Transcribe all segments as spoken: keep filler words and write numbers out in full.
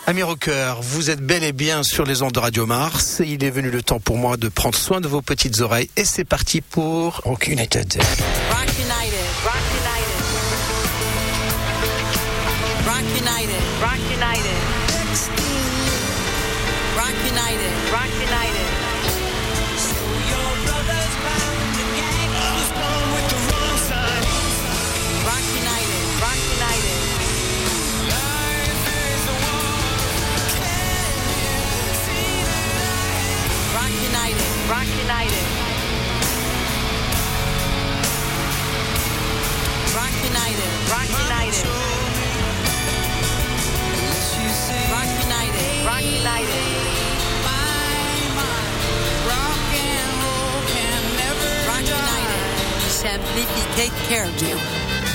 Amis rockers, vous êtes bel et bien sur les ondes de Radio Mars. Il est venu le temps pour moi de prendre soin de vos petites oreilles et c'est parti pour Rock United. Rock United, Rock United, Rock United, Rock United, Rock United, Rock United. So your brothers found the gang was born with the wrong side. Rock United, Rock United. Life is a war. Rock United, Rock United. Rock United, Rock United. Rock United, Rock United. Rock United. Simply take care of you.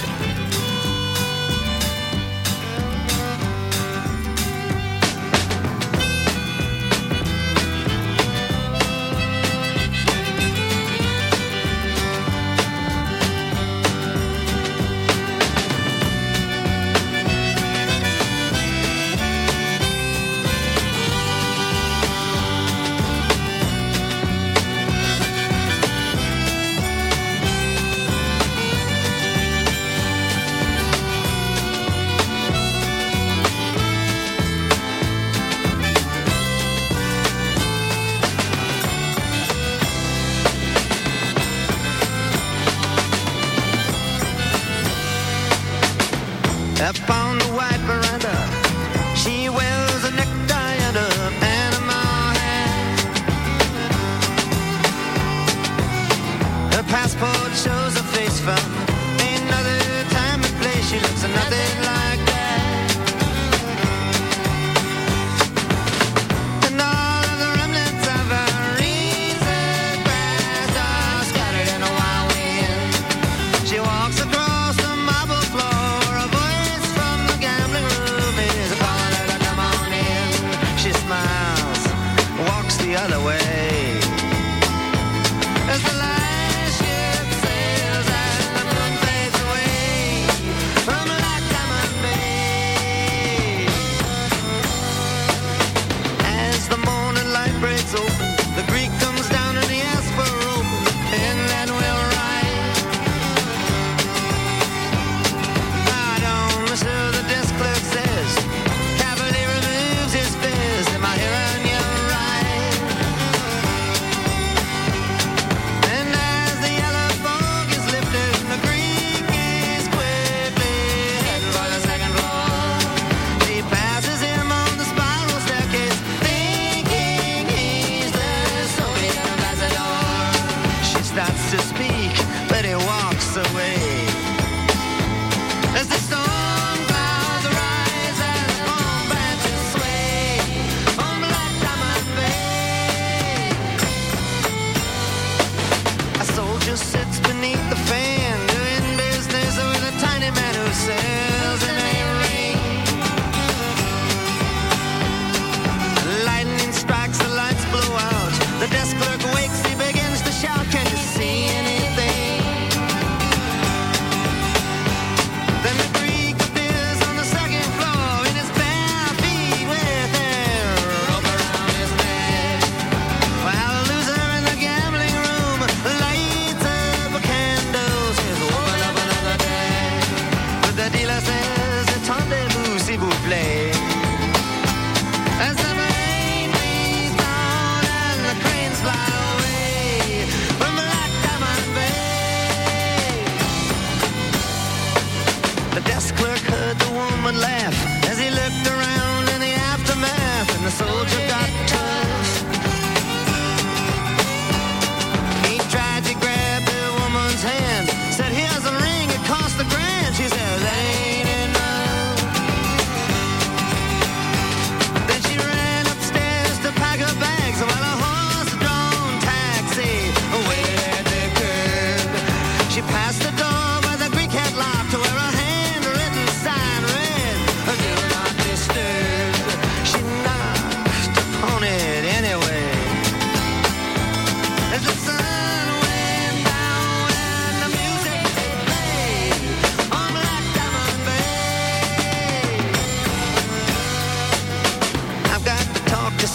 Up on the white veranda, she wears a necktie and a Panama hat. Her passport shows her face from another time and place. She looks nothing like that. And all of the remnants of her recent past are scattered in a wild wind. She walks across the marble floor. The other way as the last ship sails and the moon fades away from Loch Lomond Bay. As the morning light breaks open, the Greek comes down and he asks for rope. The inland will ride. I don't miss her, the desk clerk says. Cavalier removes his fez. Am I hearing you right?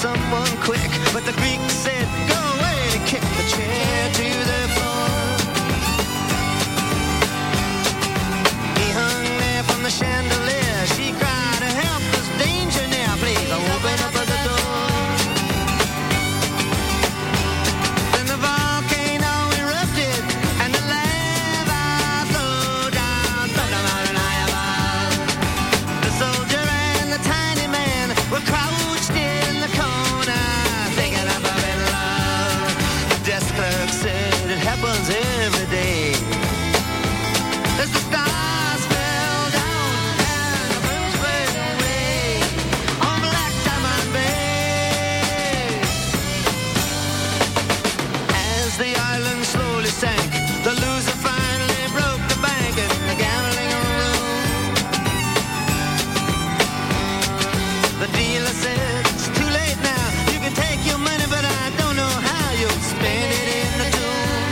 someone quick. But the Greek said, go away, and kicked the chair to the floor. He hung there from the chandelier. She cried, help, there's danger now, please open up the door. Then the volcano erupted, and the lava flowed down from the mountain high above. The soldier and the tiny man were crouched in the corner, thinking about in love. The desk clerk said it happens every day. As the stars fell down and the birds went away on Black Diamond Bay. As the island slowly sank, the loser finally broke the bank in the gambling room. The dealer said, it's too late now. You can take your money, but I don't know how you'll spend it in the tomb.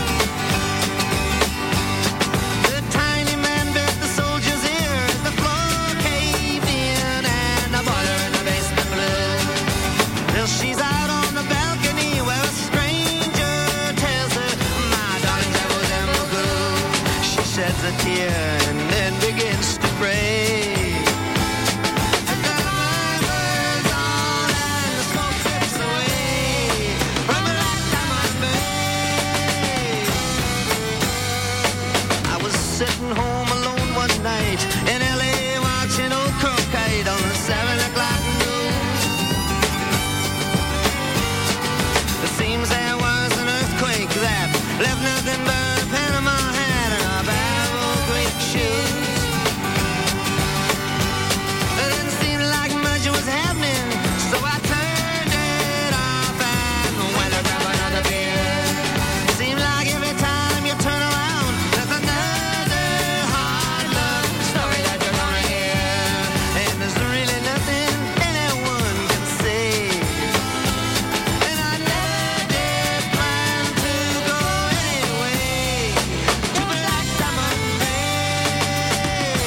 The tiny man bit the soldier's ear as the floor caved in and the boiler in the basement blew. Till she's out on the balcony where a stranger tells her, my darling, that was Emma. She sheds a tear and then begins to pray. The diamond burns on and the smoke drifts away from Black Diamond Bay. I was sitting home alone one night in L A watching old Cronkite on the seven o'clock news. It seems there was an earthquake that left nothing but a Panama hat and a pair of old Greek shoes. It didn't seem like much was happening, so I turned it off and went to grab another beer. Seemed like every time you turn around, there's another hard love story that you're gonna hear. And there's really nothing anyone can say. And I never did plan to go anyway to Black Diamond Bay.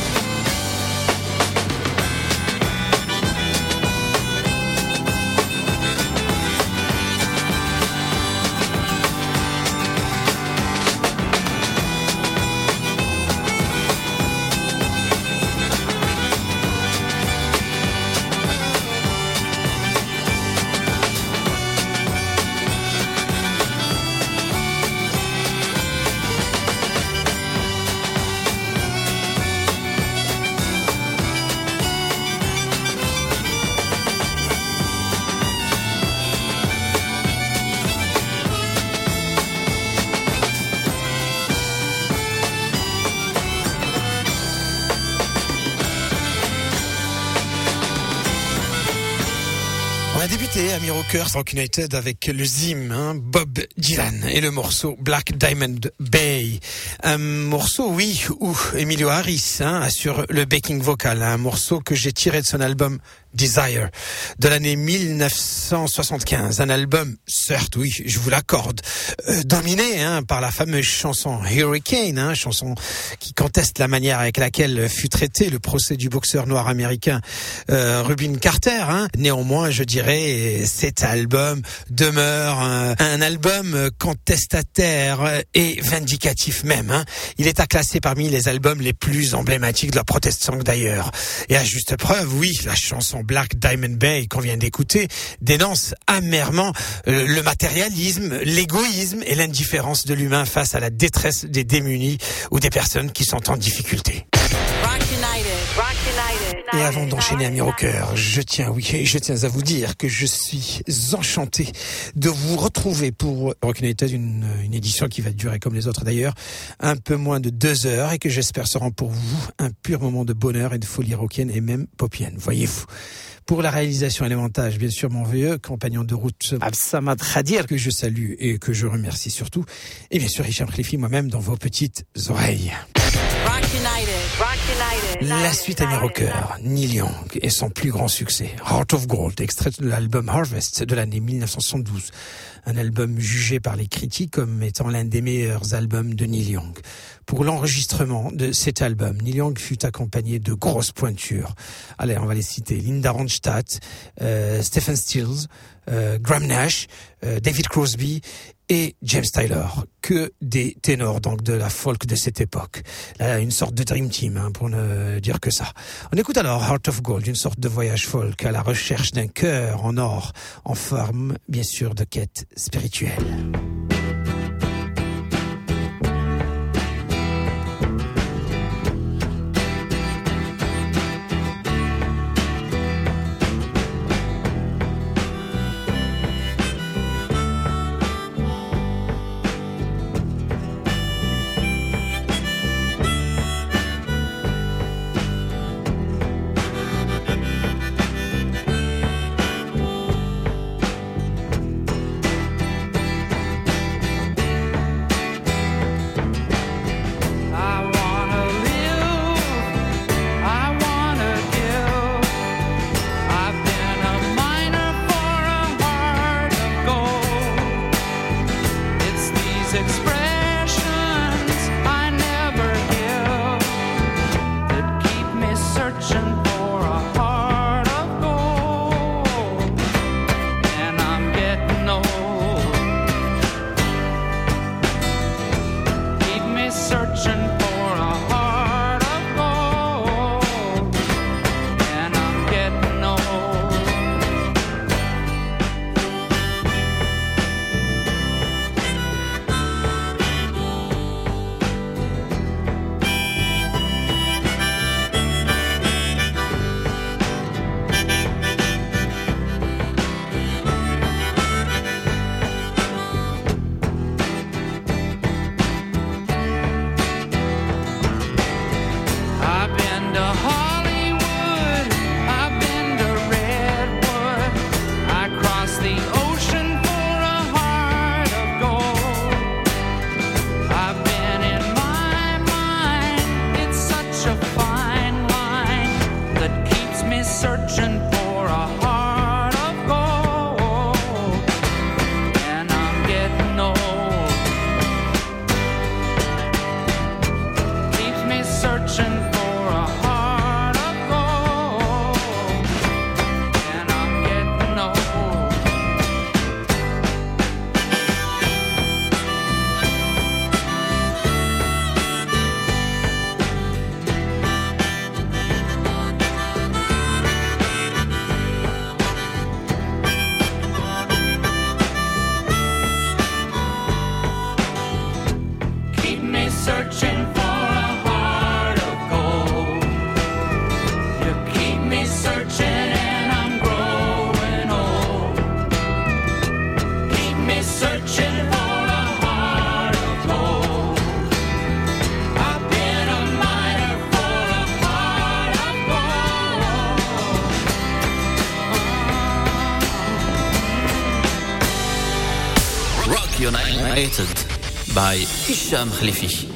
On a débuté à Rockers Rock United avec le Zim, hein, Bob Dylan et le morceau Black Diamond Bay. Un morceau, oui, où Emilio Harris hein, assure le backing vocal. Un morceau que j'ai tiré de son album Desire de l'année mille neuf cent soixante-quinze. Un album, certes, oui, je vous l'accorde, euh, dominé hein, par la fameuse chanson Hurricane, hein, chanson qui conteste la manière avec laquelle fut traité le procès du boxeur noir américain euh, Rubin Carter. Hein. Néanmoins, je dirais, cet album demeure un, un album contestataire et vindicatif même. Hein. Il est à classer parmi les albums les plus emblématiques de la protest song d'ailleurs. Et à juste preuve, oui, la chanson Black Diamond Bay qu'on vient d'écouter dénonce amèrement euh, le matérialisme, l'égoïsme et l'indifférence de l'humain face à la détresse des démunis ou des personnes qui sont en difficulté. Rock United, Rock United. Et avant d'enchaîner à Rockers, je tiens, oui, je tiens à vous dire que je suis enchanté de vous retrouver pour Rock United, une, une édition qui va durer comme les autres d'ailleurs, un peu moins de deux heures et que j'espère sera pour vous un pur moment de bonheur et de folie rockienne et même popienne, voyez-vous. Pour la réalisation et les montages, bien sûr, mon vieux compagnon de route, Absamad Khadir, que je salue et que je remercie surtout. Et bien sûr, Hicham Khalifi, moi-même, dans vos petites oreilles. Rock United, Rock United. La suite à mes rockers, Neil Young et son plus grand succès, Heart of Gold, extrait de l'album Harvest de l'année mille neuf cent soixante-douze. Un album jugé par les critiques comme étant l'un des meilleurs albums de Neil Young. Pour l'enregistrement de cet album, Neil Young fut accompagné de grosses pointures. Allez, on va les citer. Linda Ronstadt, euh, Stephen Stills, euh, Graham Nash, euh, David Crosby et James Taylor, que des ténors donc de la folk de cette époque. Là, une sorte de dream team, hein, pour ne dire que ça. On écoute alors Heart of Gold, une sorte de voyage folk à la recherche d'un cœur en or, en forme, bien sûr, de quête spirituelle. United by Hisham Khalifi.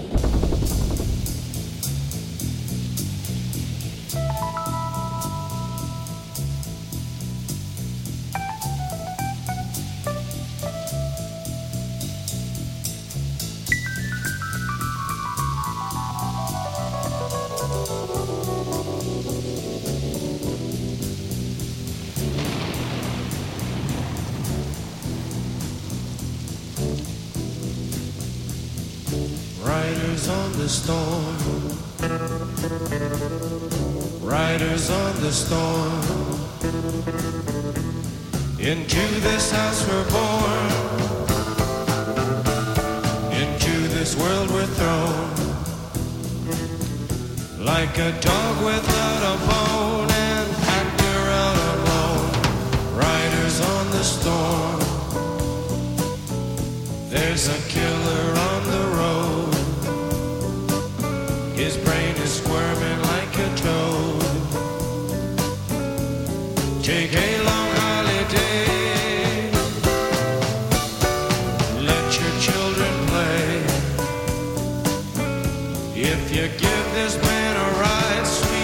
Riders on the storm, riders on the storm. Into this house we're born, into this world we're thrown. Like a dog without a bone, an actor out alone. Riders on the storm, there's a killer on the road. His brain is squirming like a toad. Take a long holiday, let your children play. If you give this man a ride, sweet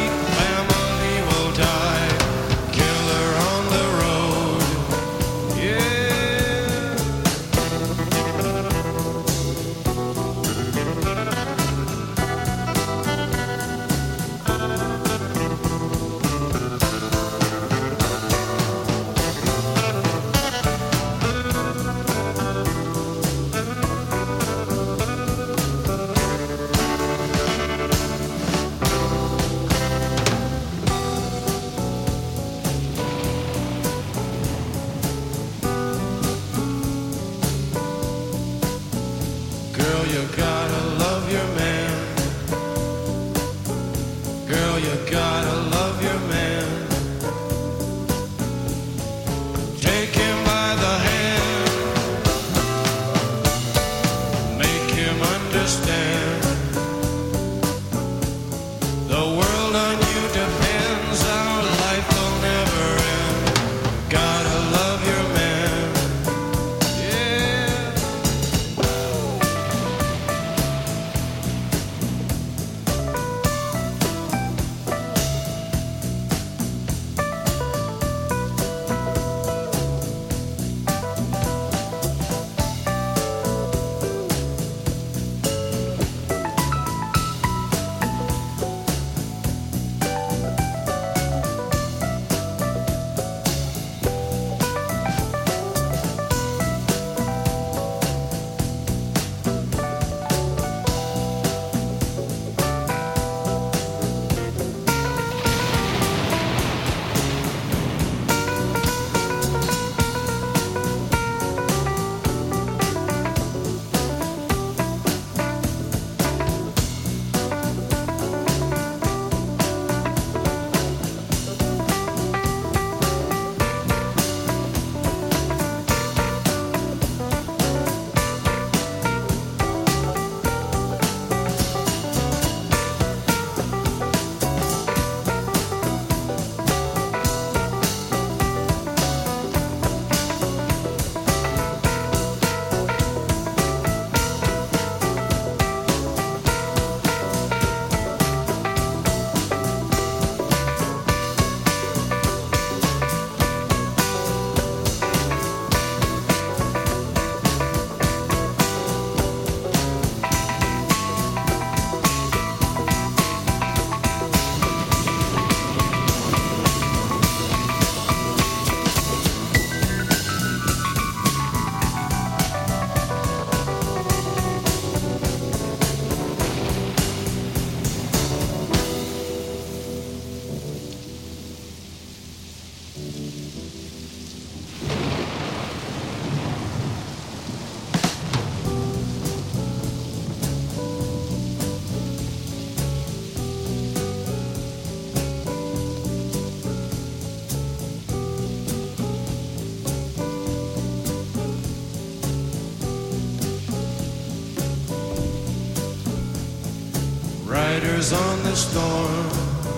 Riders on the storm,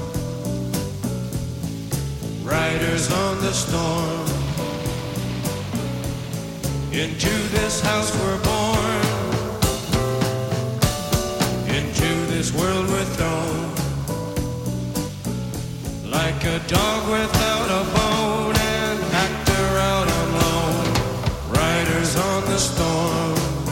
riders on the storm. Into this house we're born, into this world we're thrown. Like a dog without a bone, an actor out on loan. Riders on the storm.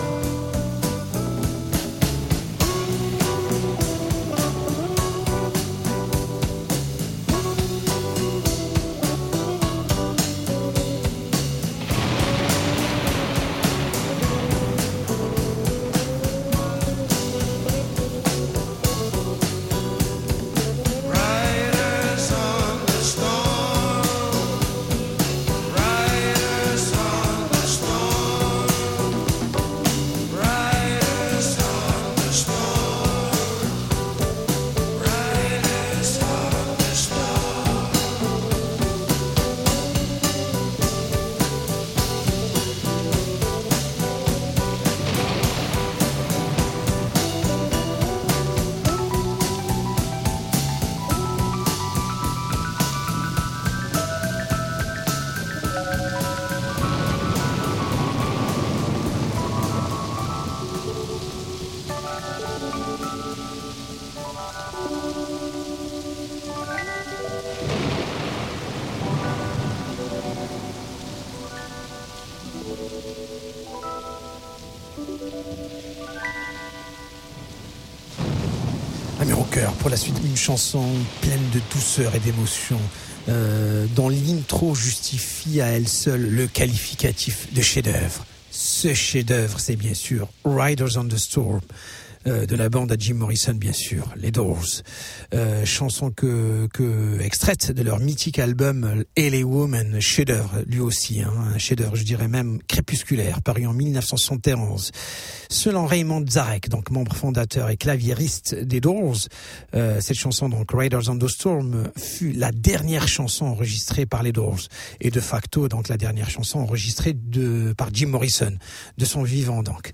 Pour la suite, une chanson pleine de douceur et d'émotion. Euh, dont l'intro justifie à elle seule le qualificatif de chef-d'œuvre. Ce chef-d'œuvre, c'est bien sûr Riders on the Storm, euh, de la bande à Jim Morrison, bien sûr, les Doors. Euh, chanson que, que extraite de leur mythique album L A Woman, chef-d'œuvre, lui aussi, hein, un chef-d'œuvre, je dirais même crépusculaire, paru en dix-neuf cent soixante et onze. Selon Raymond Zarek, donc membre fondateur et claviériste des Doors, euh, cette chanson, donc Riders on the Storm, fut la dernière chanson enregistrée par les Doors et de facto donc la dernière chanson enregistrée de par Jim Morrison de son vivant donc.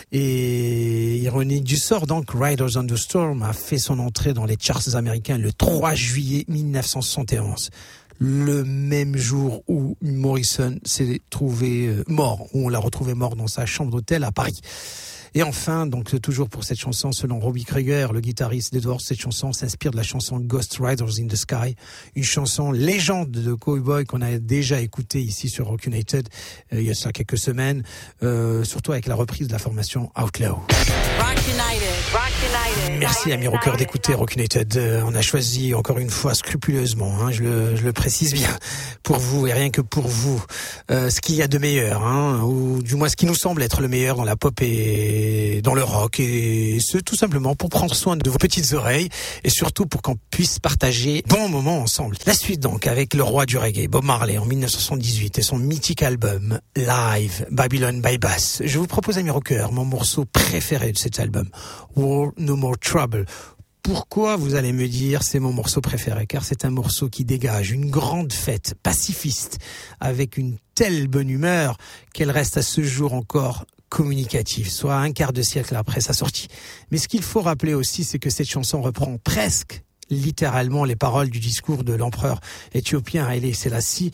Et ironie du sort, donc Riders on the Storm a fait son entrée dans les charts américains le trois juillet dix-neuf cent soixante et onze. Le même jour où Morrison s'est trouvé euh, mort, où on l'a retrouvé mort dans sa chambre d'hôtel à Paris. Et enfin, donc toujours pour cette chanson, selon Robbie Krieger, le guitariste des Doors, cette chanson s'inspire de la chanson Ghost Riders in the Sky, une chanson légende de Cowboy qu'on a déjà écoutée ici sur Rock United euh, il y a ça quelques semaines, euh, surtout avec la reprise de la formation Outlaw. Rock United, Rock United. Merci amis rockers d'écouter Rock United. Euh, on a choisi encore une fois scrupuleusement, hein, je, le, je le précise bien, pour vous et rien que pour vous, euh, ce qu'il y a de meilleur, hein, ou du moins ce qui nous semble être le meilleur dans la pop et dans le rock, et ce tout simplement pour prendre soin de vos petites oreilles et surtout pour qu'on puisse partager bons moments ensemble. La suite donc avec le roi du reggae, Bob Marley, en dix-neuf cent soixante-dix-huit et son mythique album Live, Babylon by Bass. Je vous propose amis rockers mon morceau préféré de cet album, War No More Trouble. Pourquoi, vous allez me dire, c'est mon morceau préféré? Car c'est un morceau qui dégage une grande fête pacifiste avec une telle bonne humeur qu'elle reste à ce jour encore communicative, soit un quart de siècle après sa sortie. Mais ce qu'il faut rappeler aussi, c'est que cette chanson reprend presque littéralement les paroles du discours de l'empereur éthiopien Haïlé Sélassie,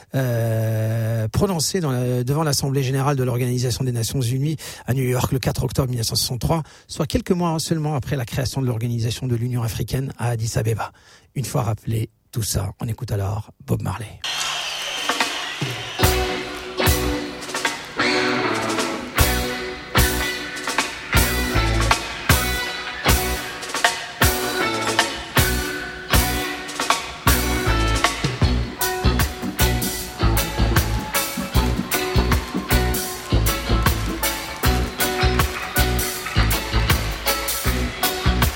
euh, prononcé dans la, devant l'Assemblée générale de l'Organisation des Nations Unies à New York le quatre octobre dix-neuf cent soixante-trois, soit quelques mois seulement après la création de l'Organisation de l'Union africaine à Addis Abeba. Une fois rappelé tout ça, on écoute alors Bob Marley.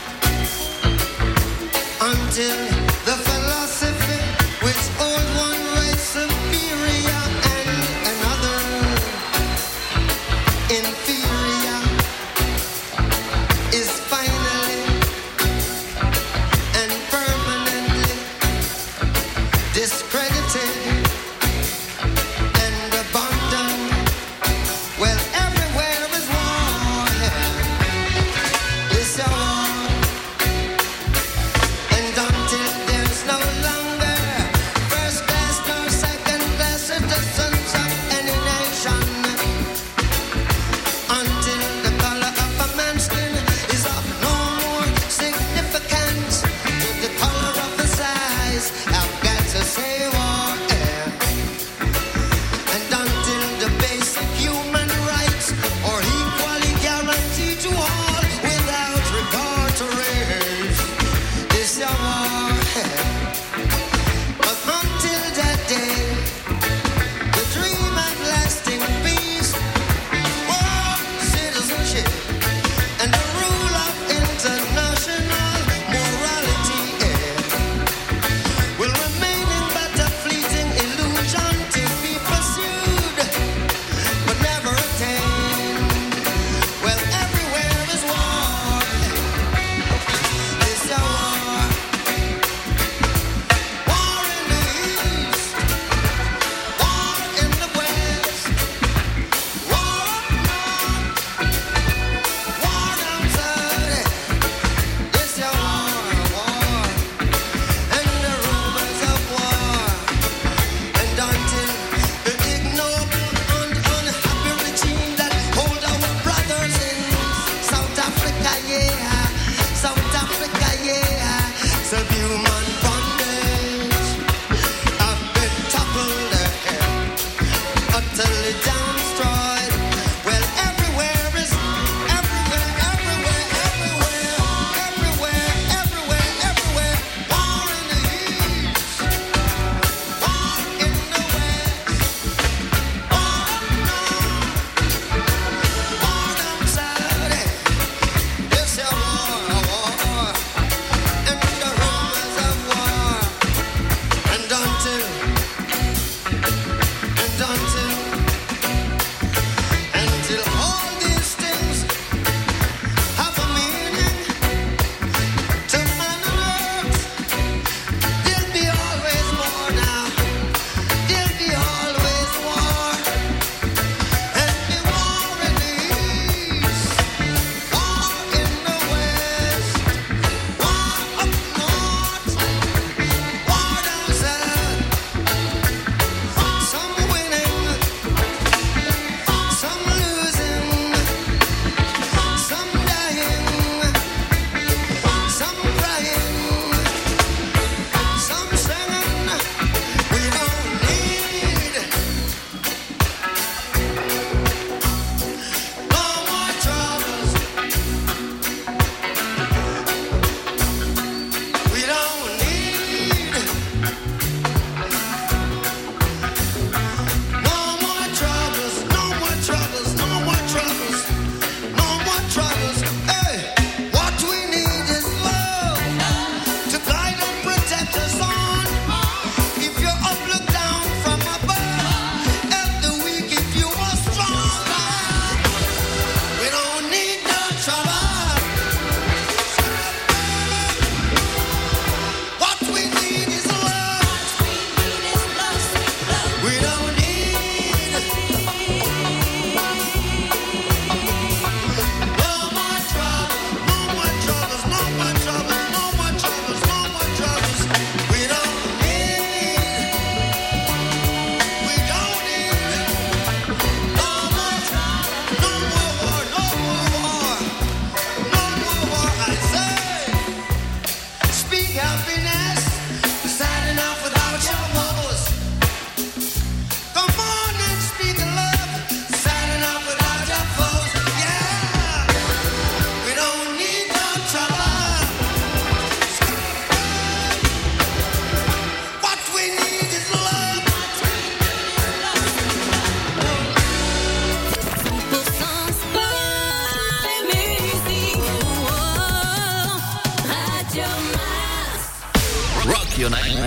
Until the philosophy which old one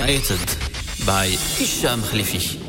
Rated by Hicham Khalifi.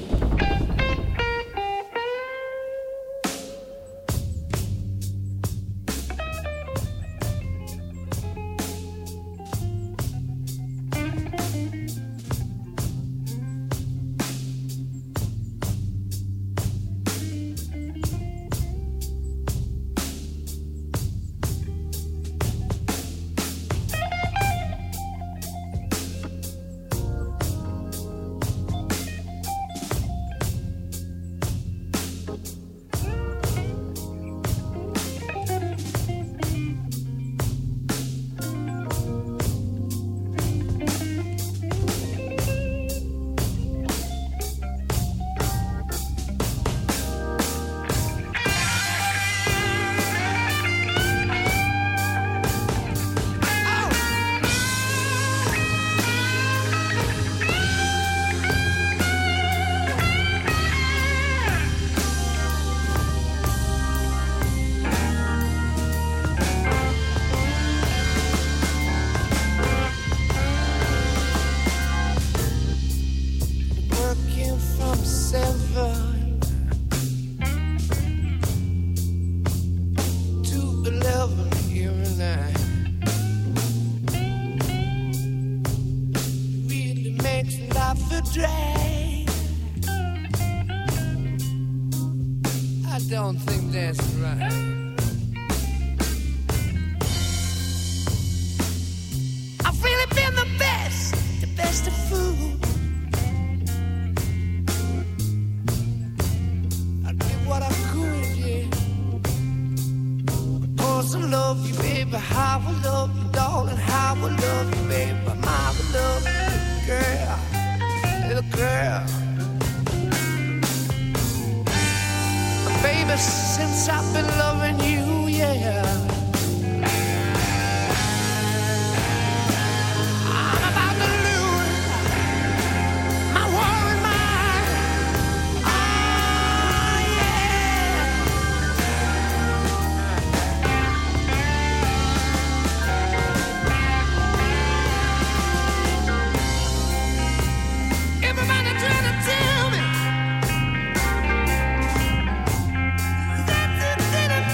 Dinner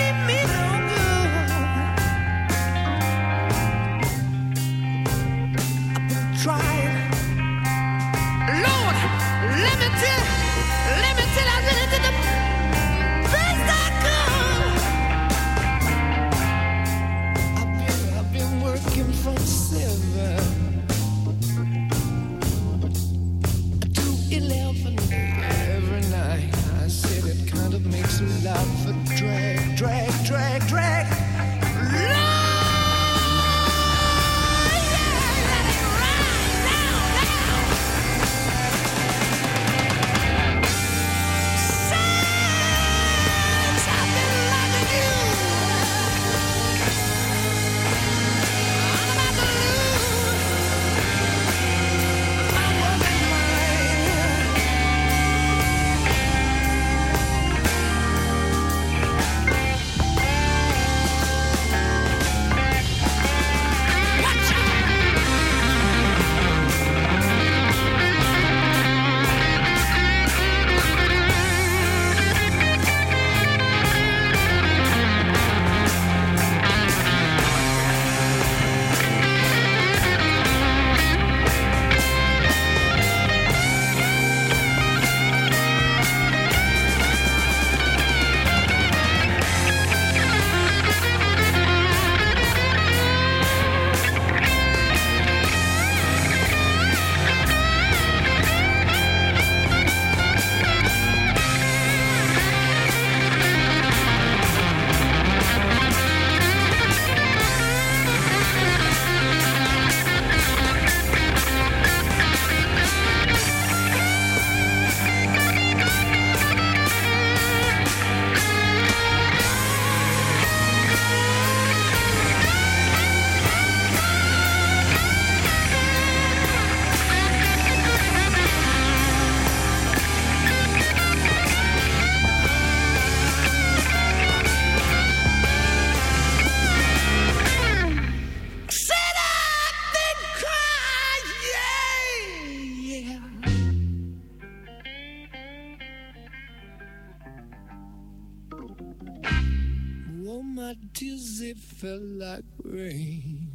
my tears, they fell like rain.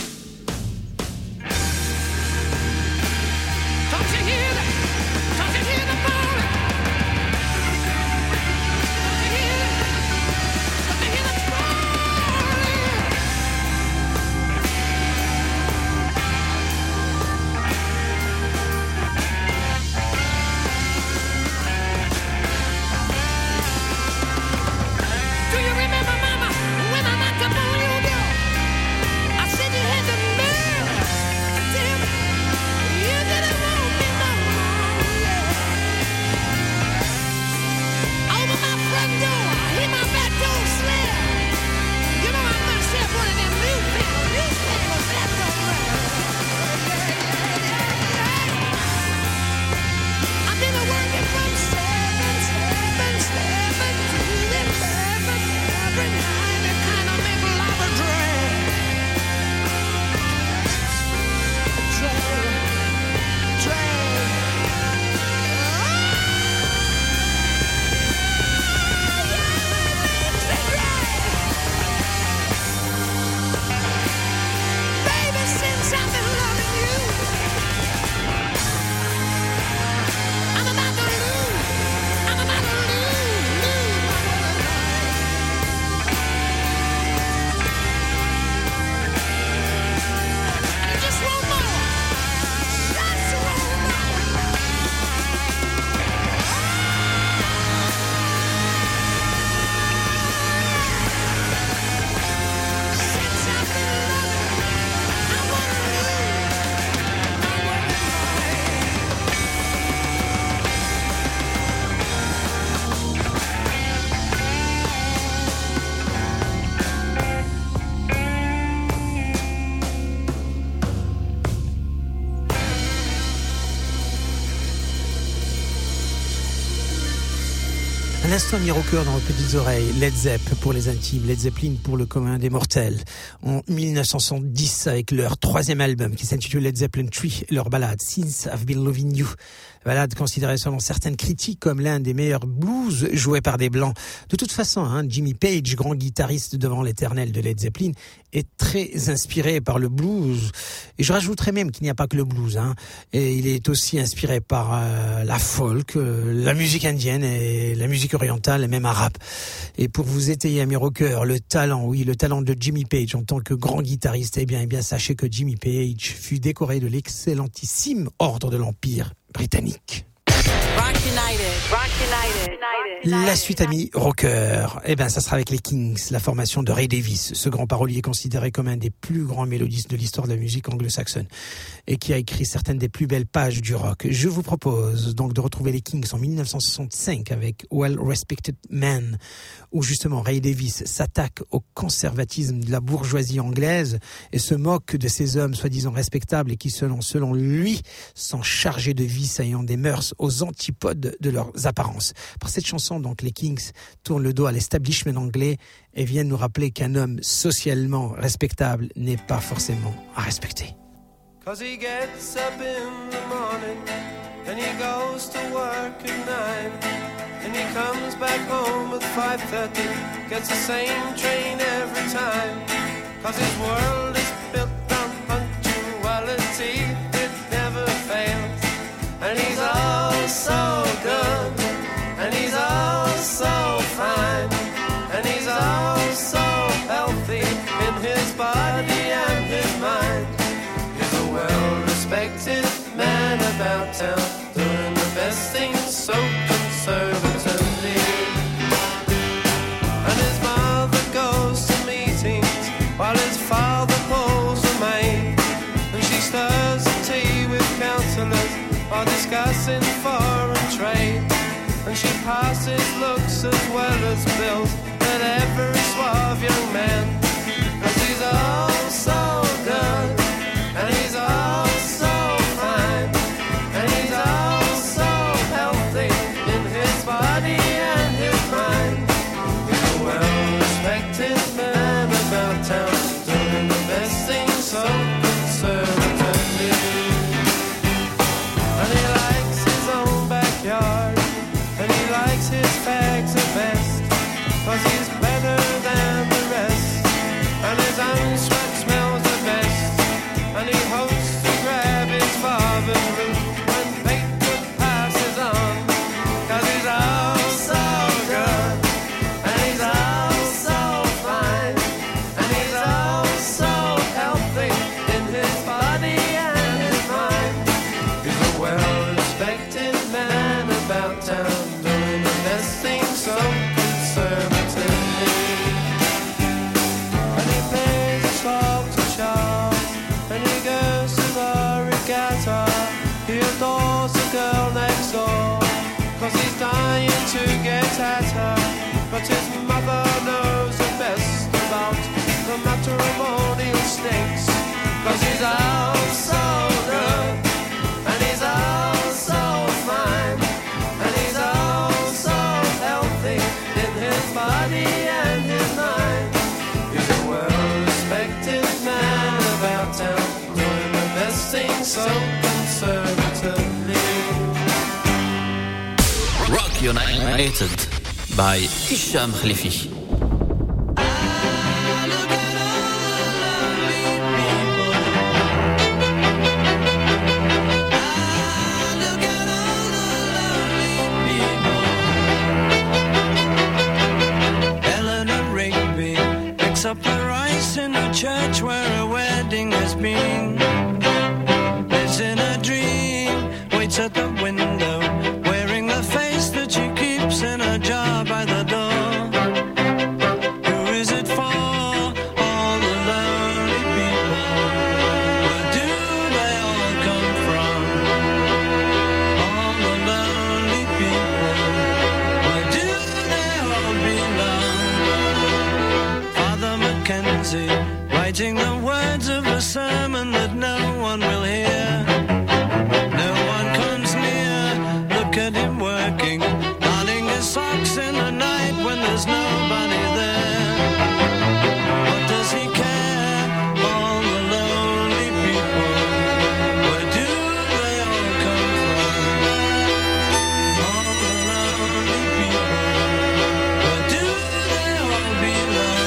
Don't you hear that? Don't you hear the bowling? Don't you hear that? Don't you hear the bowling? Do you remember, Mama, when I knocked up on your door? I said you had the nerve. Damn it, you didn't want me no more. Yeah. Over my front door, I hear my back door slam. You know I must have one of them newspapers, newspapers that don't run. I've been working from seven, seven, seven to eleven every night. It kind of make a lot of drag. Drag, drag. Baby, since I've been loving you, I'm about to lose. I'm about to lose, lose my mind. And just one more, just one more. Since I've been loving, I wanna lose my mind. Un instant mis au cœur dans vos petites oreilles, Led Zepp pour les intimes, Led Zeppelin pour le commun des mortels. En mille neuf cent soixante-dix, avec leur troisième album qui s'intitule Led Zeppelin trois, leur ballade Since I've Been Loving You. Balade considérée selon certaines critiques comme l'un des meilleurs blues joués par des blancs. De toute façon, hein, Jimmy Page, grand guitariste devant l'éternel de Led Zeppelin, est très inspiré par le blues. Et je rajouterais même qu'il n'y a pas que le blues. Hein. Et il est aussi inspiré par euh, la folk, euh, la musique indienne et la musique orientale et même arabe. Et pour vous étayer, amis rockers, le talent, oui, le talent de Jimmy Page en tant que grand guitariste, eh bien, eh bien, sachez que Jimmy Page fut décoré de l'excellentissime ordre de l'Empire britannique. Rock United, Rock United, United. La suite, amis rockers, eh ben, ça sera avec les Kings, la formation de Ray Davies. Ce grand parolier considéré comme un des plus grands mélodistes de l'histoire de la musique anglo-saxonne et qui a écrit certaines des plus belles pages du rock. Je vous propose donc de retrouver les Kings en mille neuf cent soixante-cinq avec Well Respected Man, où justement Ray Davies s'attaque au conservatisme de la bourgeoisie anglaise et se moque de ces hommes soi-disant respectables et qui, selon, selon lui, sont chargés de vices ayant des mœurs aux antipodes de leurs apparences. Par cette chanson, donc, les Kings tournent le dos à l'establishment anglais et viennent nous rappeler qu'un homme socialement respectable n'est pas forcément à respecter. Cause he gets up in the morning and he goes to work at nine and he comes back home at five thirty, gets the same train every time. Cause his world is built on punctuality, it never fails. And he's all so good, and he's all so fine, and he's all so healthy in his body and his mind. He's a well-respected man about town, doing the best things so conservatively. And his mother goes to meetings while his father pulls a maid, and she stirs the tea with counsellors while discussing foreign trade. And she passes looks as well as bills at every suave young man. Cause he's all so good, and he's all so fine, and he's all so healthy in his body and his mind. He's a well-respected man about town, doing the best things so conservatively. And he likes his own backyard, and he likes his fags the best, cause he's better than the rest. about town, doing the best thing so conservatively. And he pays his love to Charles, and he goes to the regatta. He adores the girl next door, cause he's dying to get at her. But his mother knows the best about the matrimonial snakes, cause he's out so good, and he's out so fine, and he's out so healthy in his body and his mind. He's a well-respected man about town, doing the best thing so conservatively. Rock United by Hicham Khalifi. Up the rice in a church where a wedding has been. Lives in a dream, waits at the window, wearing the face that she keeps in a jar by the door. Who is it for? All the lonely people. Where do they all come from? All the lonely people. Where do they all belong? Mackenzie, writing the words of a sermon that no one will hear. No one comes near, look at him working, darning his socks in the night when there's nobody there. What does he care? All the lonely people, where do they all come from? All the lonely people, where do they all belong?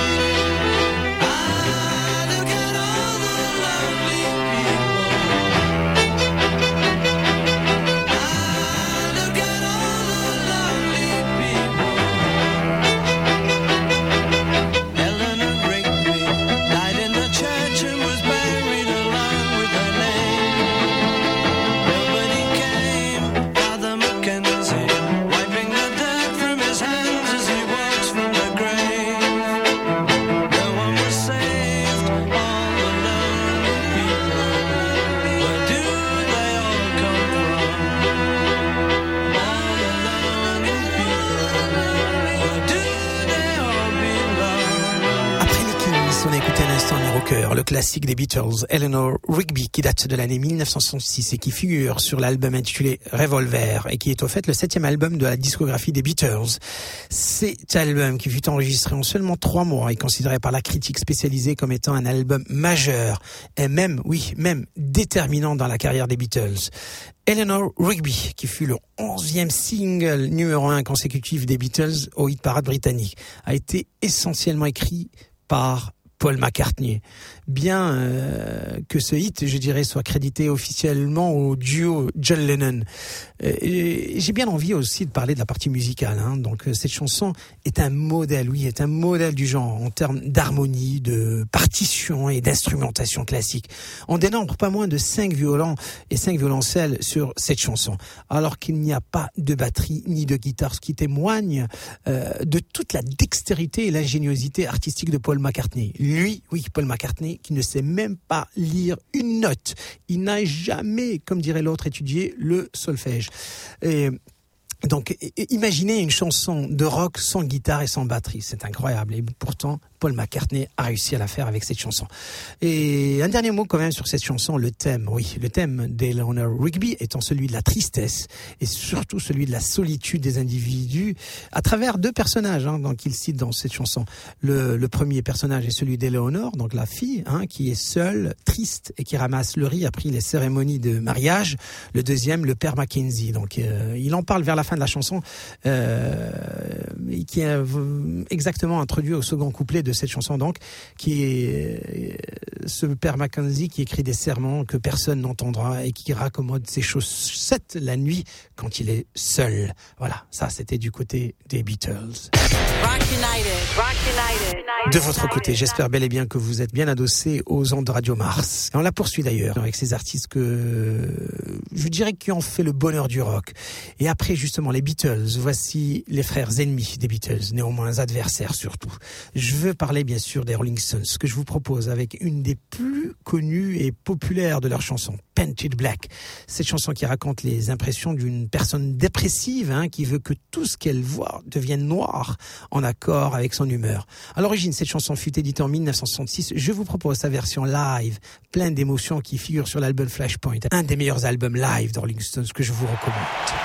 Le classique des Beatles, Eleanor Rigby, qui date de l'année mille neuf cent soixante-six et qui figure sur l'album intitulé Revolver et qui est au fait le septième album de la discographie des Beatles. Cet album, qui fut enregistré en seulement trois mois, est considéré par la critique spécialisée comme étant un album majeur et même, oui, même déterminant dans la carrière des Beatles. Eleanor Rigby, qui fut le onzième single numéro un consécutif des Beatles au hit parade britannique, a été essentiellement écrit par Paul McCartney. Bien euh, que ce hit, je dirais, soit crédité officiellement au duo John Lennon. Euh, et j'ai bien envie aussi de parler de la partie musicale. Hein. Donc cette chanson est un modèle, oui, est un modèle du genre en termes d'harmonie, de partition et d'instrumentation classique. On dénombre pas moins de cinq violons et cinq violoncelles sur cette chanson, alors qu'il n'y a pas de batterie ni de guitare, ce qui témoigne euh, de toute la dextérité et l'ingéniosité artistique de Paul McCartney. Lui, oui, Paul McCartney, qui ne sait même pas lire une note. Il n'a jamais, comme dirait l'autre, étudié le solfège. Et donc, imaginez une chanson de rock sans guitare et sans batterie. C'est incroyable. Et pourtant, Paul McCartney a réussi à la faire avec cette chanson. Et un dernier mot quand même sur cette chanson, le thème. Oui, le thème d'Eleanor Rigby étant celui de la tristesse et surtout celui de la solitude des individus à travers deux personnages hein, donc, qu'il cite dans cette chanson. Le, le premier personnage est celui d'Eleanor, donc la fille, hein, qui est seule, triste et qui ramasse le riz après les cérémonies de mariage. Le deuxième, le père Mackenzie. Donc, euh, il en parle vers la fin de la chanson, euh, qui est exactement introduit au second couplet de cette chanson, donc, qui est ce père Mackenzie qui écrit des sermons que personne n'entendra et qui raccommode ses chaussettes la nuit quand il est seul. Voilà, ça c'était du côté des Beatles. Rock United, Rock United. De votre côté, j'espère bel et bien que vous êtes bien adossés aux ondes de Radio Mars. Et on la poursuit d'ailleurs avec ces artistes que je dirais qui ont fait le bonheur du rock. Et après justement les Beatles, voici les frères ennemis des Beatles, néanmoins adversaires surtout. Je veux parler bien sûr des Rolling Stones, que je vous propose avec une des plus connues et populaires de leurs chansons, Painted Black. Cette chanson qui raconte les impressions d'une personne dépressive hein, qui veut que tout ce qu'elle voit devienne noir en accord avec son humeur. À l'origine, cette chanson fut éditée en dix-neuf cent soixante-six. Je vous propose sa version live, pleine d'émotions qui figure sur l'album Flashpoint, un des meilleurs albums live de Rolling Stones que je vous recommande.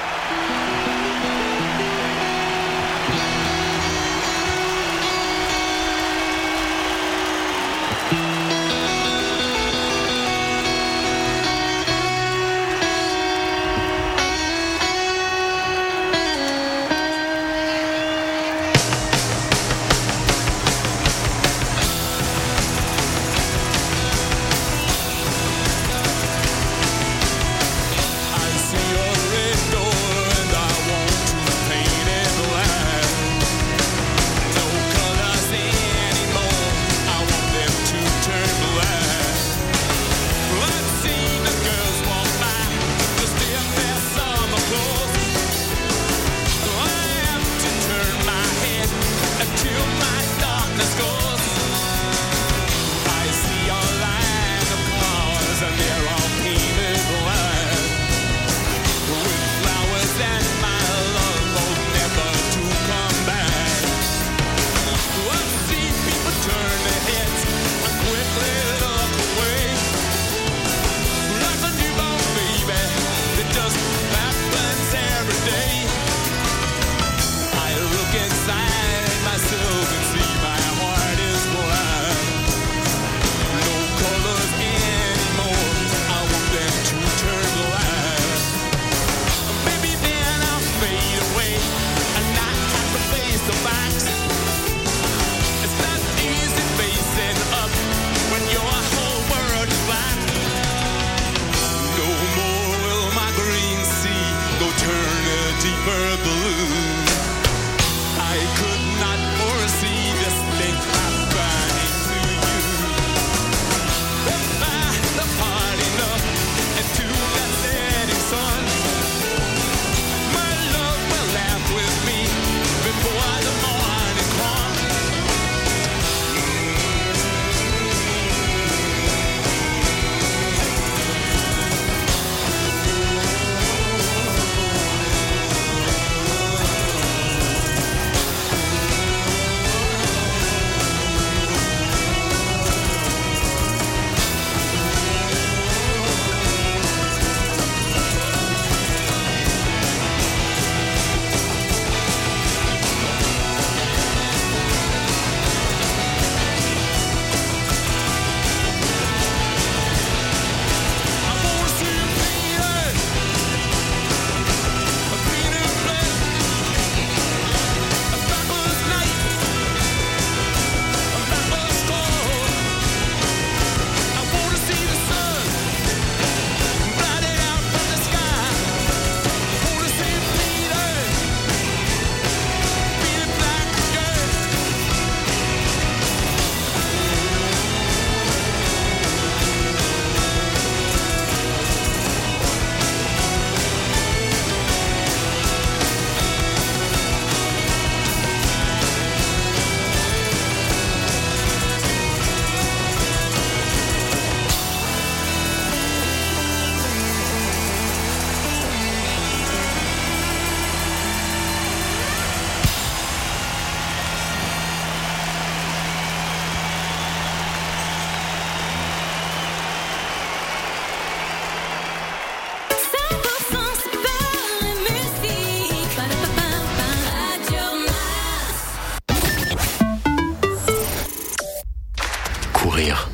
courir,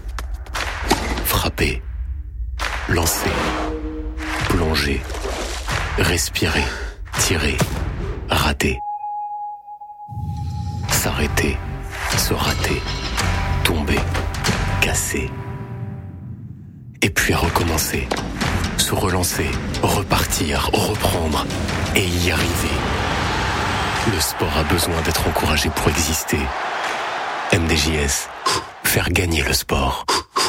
frapper, lancer, plonger, respirer, tirer, rater, s'arrêter, se rater, tomber, casser. Et puis recommencer, se relancer, repartir, reprendre et y arriver. Le sport a besoin d'être encouragé pour exister. M D J S, faire gagner le sport.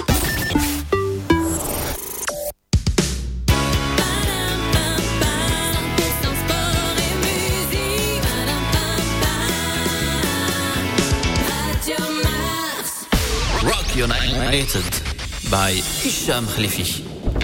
Rock United by Hicham Khalifi.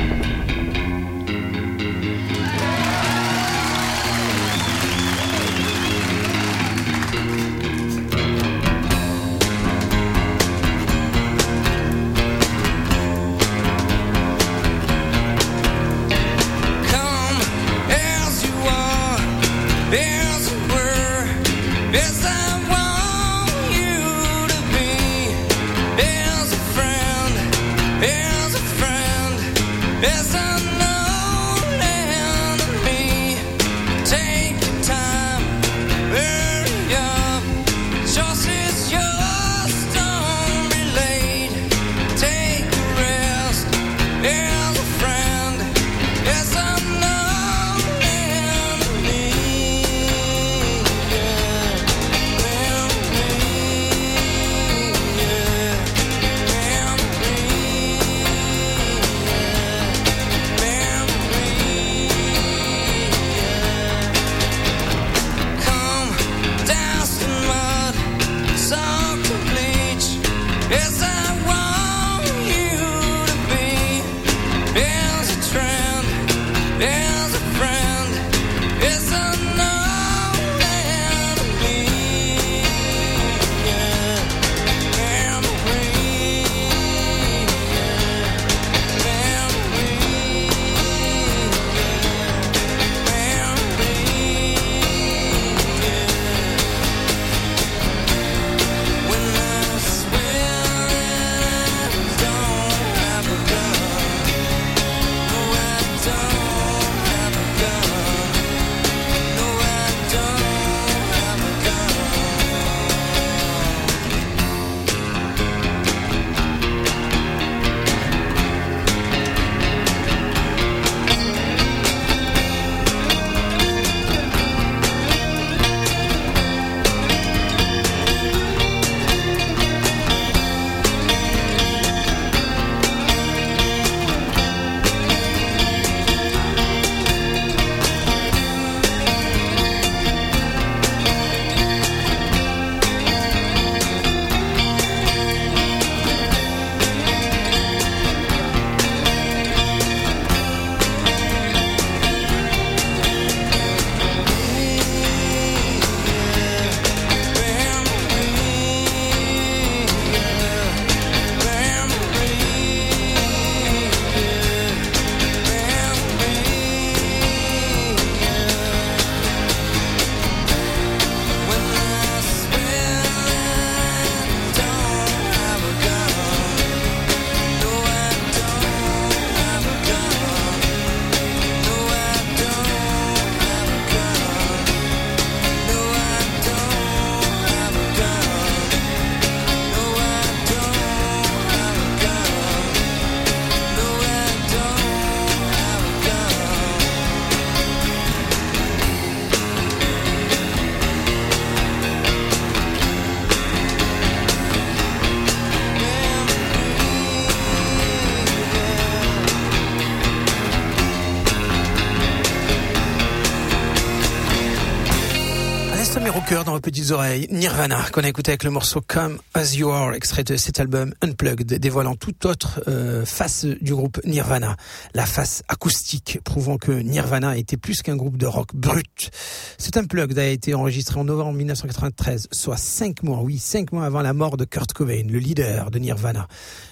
Dans vos petites oreilles, Nirvana, qu'on a écouté avec le morceau Come As You Are, extrait de cet album Unplugged, dévoilant toute autre euh, face du groupe Nirvana, la face acoustique, prouvant que Nirvana était plus qu'un groupe de rock brut. Cet Unplugged a été enregistré en novembre mille neuf cent quatre-vingt-treize, soit cinq mois, oui, cinq mois avant la mort de Kurt Cobain, le leader de Nirvana.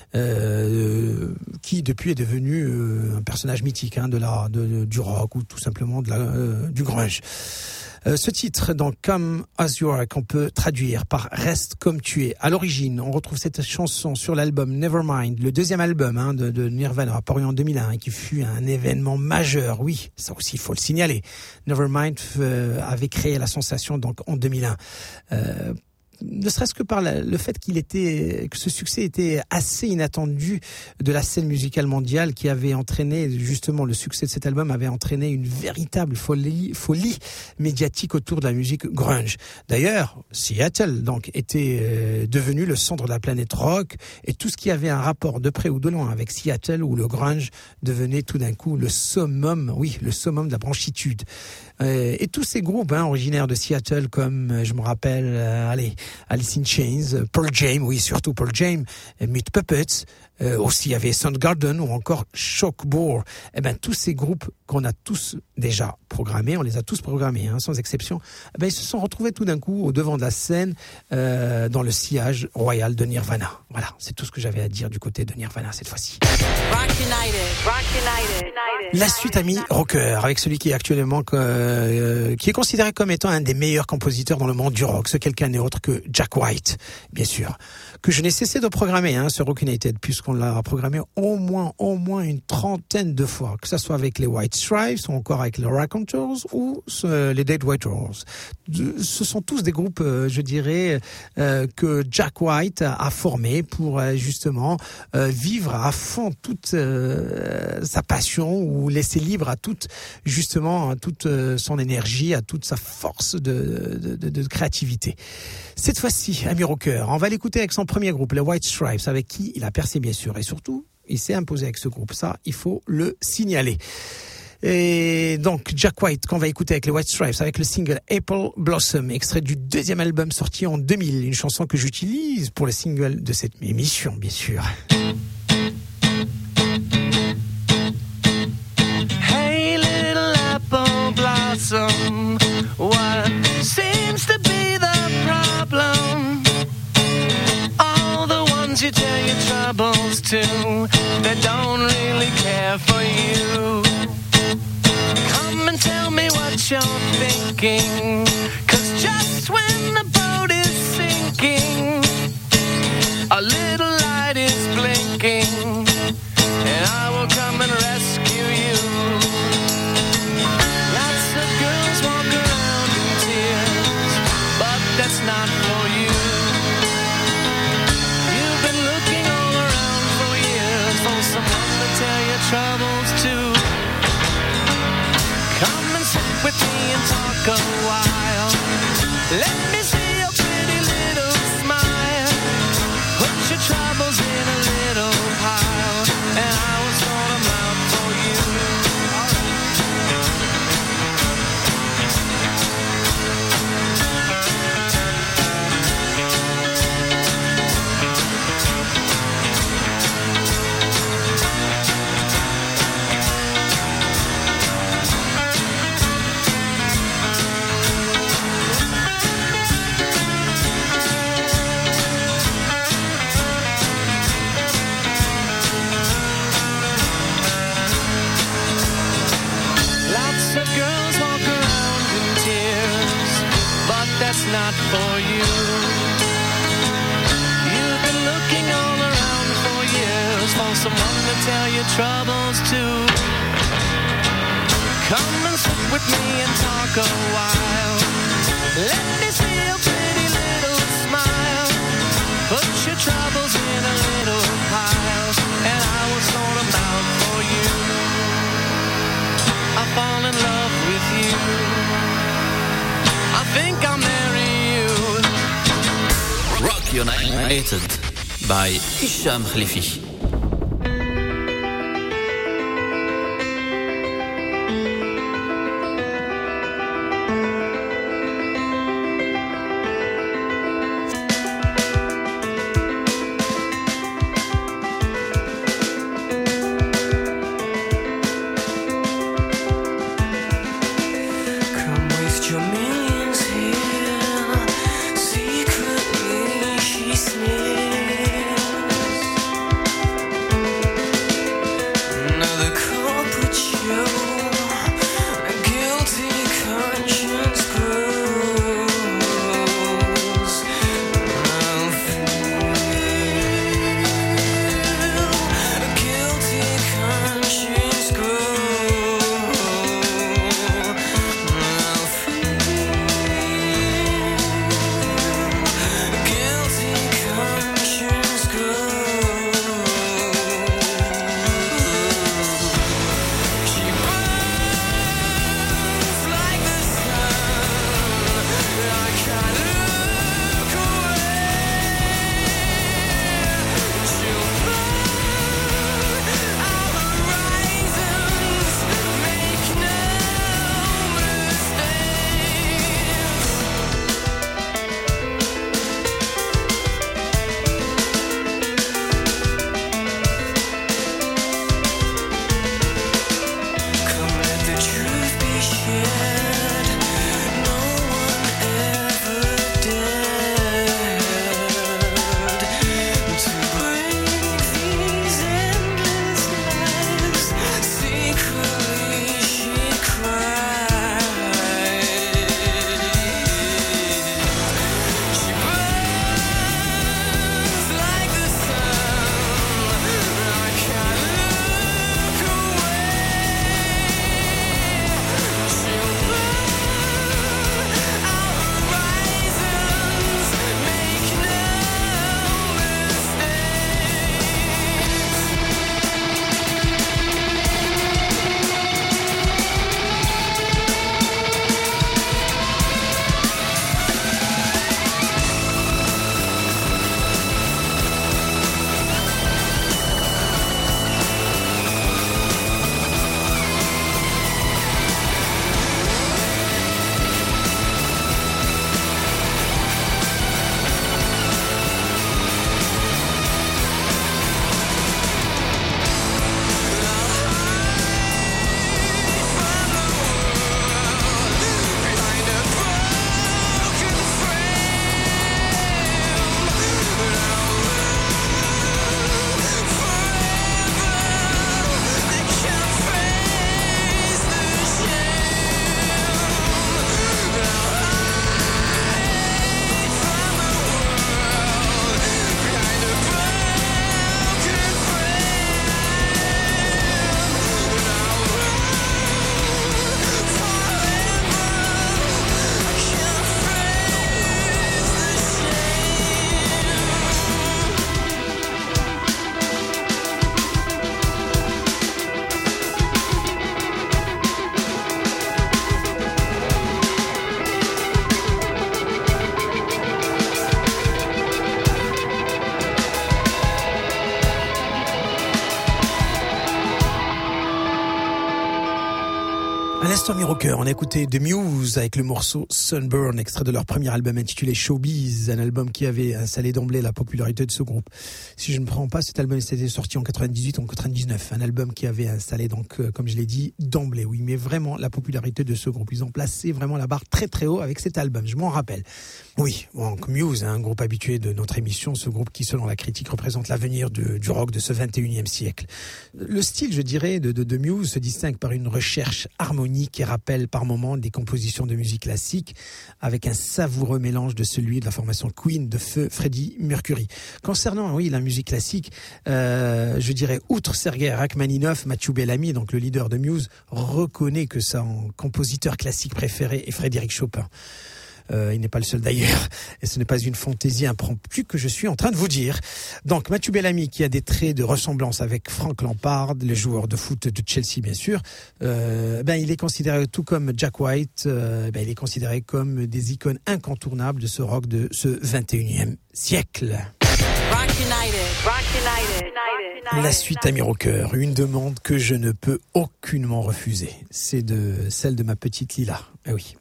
Euh, qui depuis est devenu euh, un personnage mythique hein, de la, de, du rock ou tout simplement de la, euh, du grunge. Euh, ce titre, donc Come As You Are, qu'on peut traduire par Reste comme tu es. À l'origine, on retrouve cette chanson sur l'album Nevermind, le deuxième album hein, de, de Nirvana, paru en deux mille un, qui fut un événement majeur. Oui, ça aussi, il faut le signaler. Nevermind euh, avait créé la sensation donc en deux mille un. Euh, ne serait-ce que par la, le fait qu'il était, que ce succès était assez inattendu de la scène musicale mondiale, qui avait entraîné, justement, le succès de cet album avait entraîné une véritable folie, folie médiatique autour de la musique grunge. D'ailleurs, Seattle, donc, était euh, devenu le centre de la planète rock, et tout ce qui avait un rapport de près ou de loin avec Seattle, où le grunge devenait tout d'un coup le summum, oui, le summum de la branchitude. Euh, et tous ces groupes hein, originaires de Seattle, comme euh, je me rappelle, euh, allez, Alice in Chains, Pearl Jam, oui, surtout Pearl Jam, Meat Puppets, euh, aussi il y avait Soundgarden ou encore Shockbore. Eh ben tous ces groupes qu'on a tous déjà programmés, on les a tous programmés, hein, sans exception. Eh ben ils se sont retrouvés tout d'un coup au devant de la scène, euh, dans le sillage royal de Nirvana. Voilà, c'est tout ce que j'avais à dire du côté de Nirvana cette fois-ci. Rock United, Rock United. La suite, amis rockers, avec celui qui est actuellement euh, qui est considéré comme étant un des meilleurs compositeurs dans le monde du rock, ce quelqu'un n'est autre que Jack White, bien sûr, que je n'ai cessé de programmer, hein, ce Rock United, puisqu'on l'a programmé au moins, au moins une trentaine de fois, que ce soit avec les White Stripes ou encore avec les Raconteurs ou ce, les Dead White Rose. Ce sont tous des groupes, euh, je dirais, euh, que Jack White a, a formés pour euh, justement euh, vivre à fond toute euh, sa passion, ou laisser libre à toute justement à toute euh, son énergie, à toute sa force de, de, de, de créativité. Cette fois-ci, ami rocker, on va l'écouter avec son premier groupe, les White Stripes, avec qui il a percé bien sûr, et surtout il s'est imposé avec ce groupe. Ça, il faut le signaler. Et donc Jack White qu'on va écouter avec les White Stripes, avec le single Apple Blossom, extrait du deuxième album sorti en deux mille, une chanson que j'utilise pour le single de cette émission, bien sûr. Hey, little apple blossom, what seems to be the problem? All the ones you tell your troubles to, they don't really care for you. Come and tell me what you're thinking, 'cause just when the boat is sinking, a little light is blinking, and I will come and rescue you. Lots of girls walk around in tears, but that's not for you. You've been looking all around for years for someone to tell your troubles to. Come and sit with me and talk a while. Let me see your pretty little smile. Put your troubles in a little pile, and I will sort them out for you. Lots of girls walk around in tears, but that's not for you. You've been looking all around for years for someone to tell your troubles to. Come and sit with me and talk a while. Let me see your pretty little smile. Put your troubles in a little pile, and I will sort them out for you. I fall in love with you. I think I'll marry you. Rock United by Hicham Khalifi. Come waste your millions here. Secretly she sneers. Sur Rocker, on a écouté The Muse avec le morceau Sunburn, extrait de leur premier album intitulé Showbiz, un album qui avait installé d'emblée la popularité de ce groupe. Si je ne me trompe pas, cet album était sorti en quatre-vingt-dix-huit ou en quatre-vingt-dix-neuf, un album qui avait installé donc, euh, comme je l'ai dit, d'emblée, oui, mais vraiment la popularité de ce groupe. Ils ont placé vraiment la barre très très haut avec cet album, je m'en rappelle. Oui, donc Muse, un groupe habitué de notre émission, ce groupe qui, selon la critique, représente l'avenir de, du rock de ce vingt et unième siècle. Le style, je dirais, de, de, de Muse se distingue par une recherche harmonique qui rappelle par moments des compositions de musique classique avec un savoureux mélange de celui de la formation Queen de feu Freddie Mercury. Concernant, oui, la musique classique, euh, je dirais, outre Sergei Rachmaninov, Mathieu Bellamy, donc le leader de Muse, reconnaît que son compositeur classique préféré est Frédéric Chopin. Euh, il n'est pas le seul d'ailleurs, et ce n'est pas une fantaisie impromptue que je suis en train de vous dire. Donc Mathieu Bellamy, qui a des traits de ressemblance avec Frank Lampard, le joueur de foot de Chelsea bien sûr, euh, ben il est considéré, tout comme Jack White, euh, ben il est considéré comme des icônes incontournables de ce rock de ce vingt et unième siècle. Rock United, Rock United, United. La suite à Rocker, une demande que je ne peux aucunement refuser, c'est de celle de ma petite Lila. Ah oui.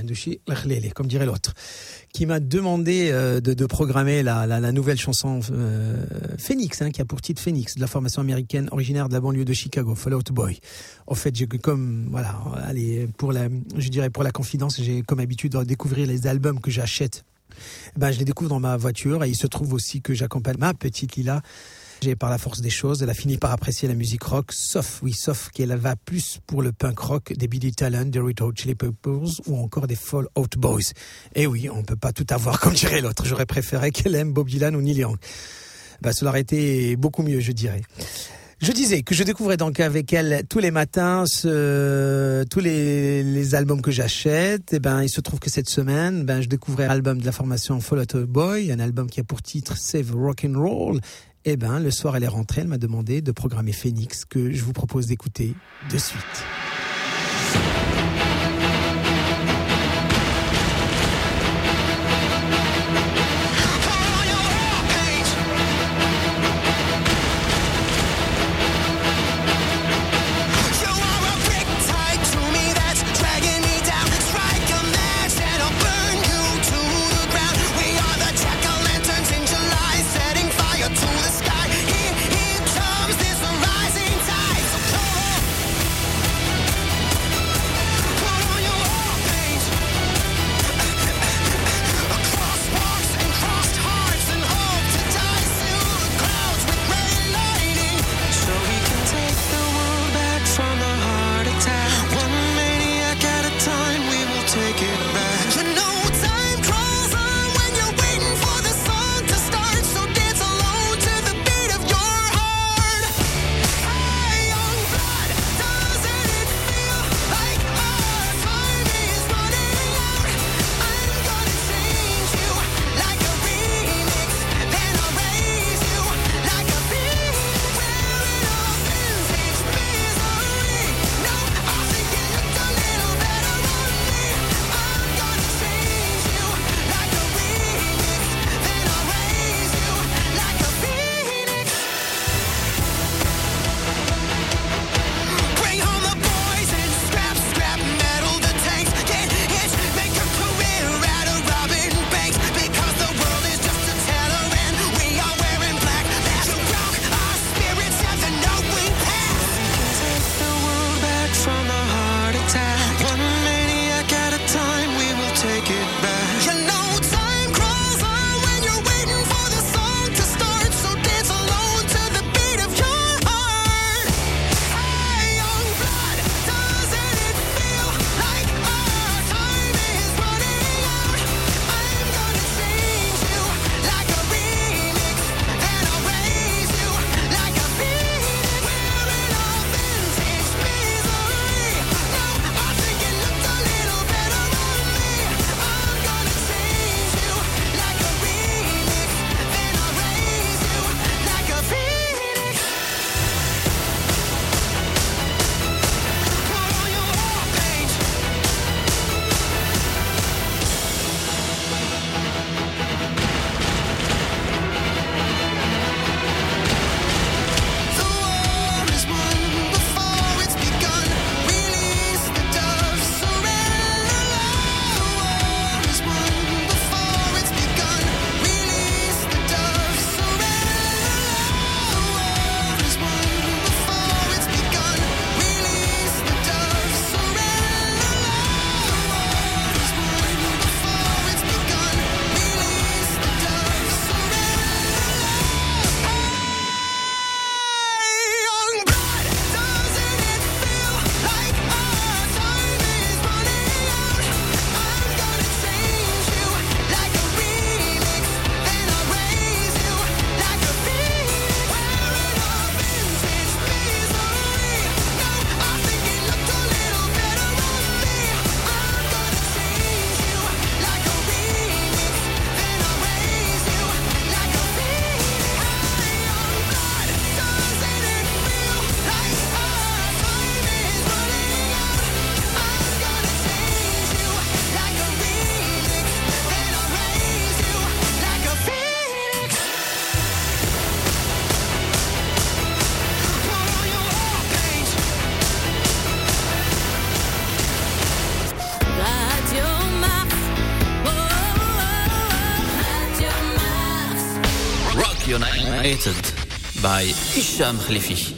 Comme dirait l'autre, qui m'a demandé euh, de, de programmer la, la, la nouvelle chanson euh, Phoenix, hein, qui a pour titre Phoenix, de la formation américaine originaire de la banlieue de Chicago, Fall Out Boy. En fait, j'ai comme voilà, allez, pour la, je dirais pour la confidence, j'ai comme habitude de découvrir les albums que j'achète. Ben, je les découvre dans ma voiture et il se trouve aussi que j'accompagne ma petite Lila. J'ai, par la force des choses, elle a fini par apprécier la musique rock, sauf, oui, sauf qu'elle va plus pour le punk rock des Billy Talent, des Red Hot Chili Peppers ou encore des Fall Out Boys. Et oui, on peut pas tout avoir comme dirait l'autre. J'aurais préféré qu'elle aime Bob Dylan ou Neil Young. Bah, cela aurait été beaucoup mieux, je dirais. Je disais que je découvrais donc avec elle tous les matins ce, tous les, les albums que j'achète. Et ben, il se trouve que cette semaine, ben, je découvrais l'album de la formation Fall Out Boy, un album qui a pour titre Save Rock'n'Roll. Eh ben, le soir, elle est rentrée, elle m'a demandé de programmer Phoenix, que je vous propose d'écouter de suite. United by Hicham Khalifi.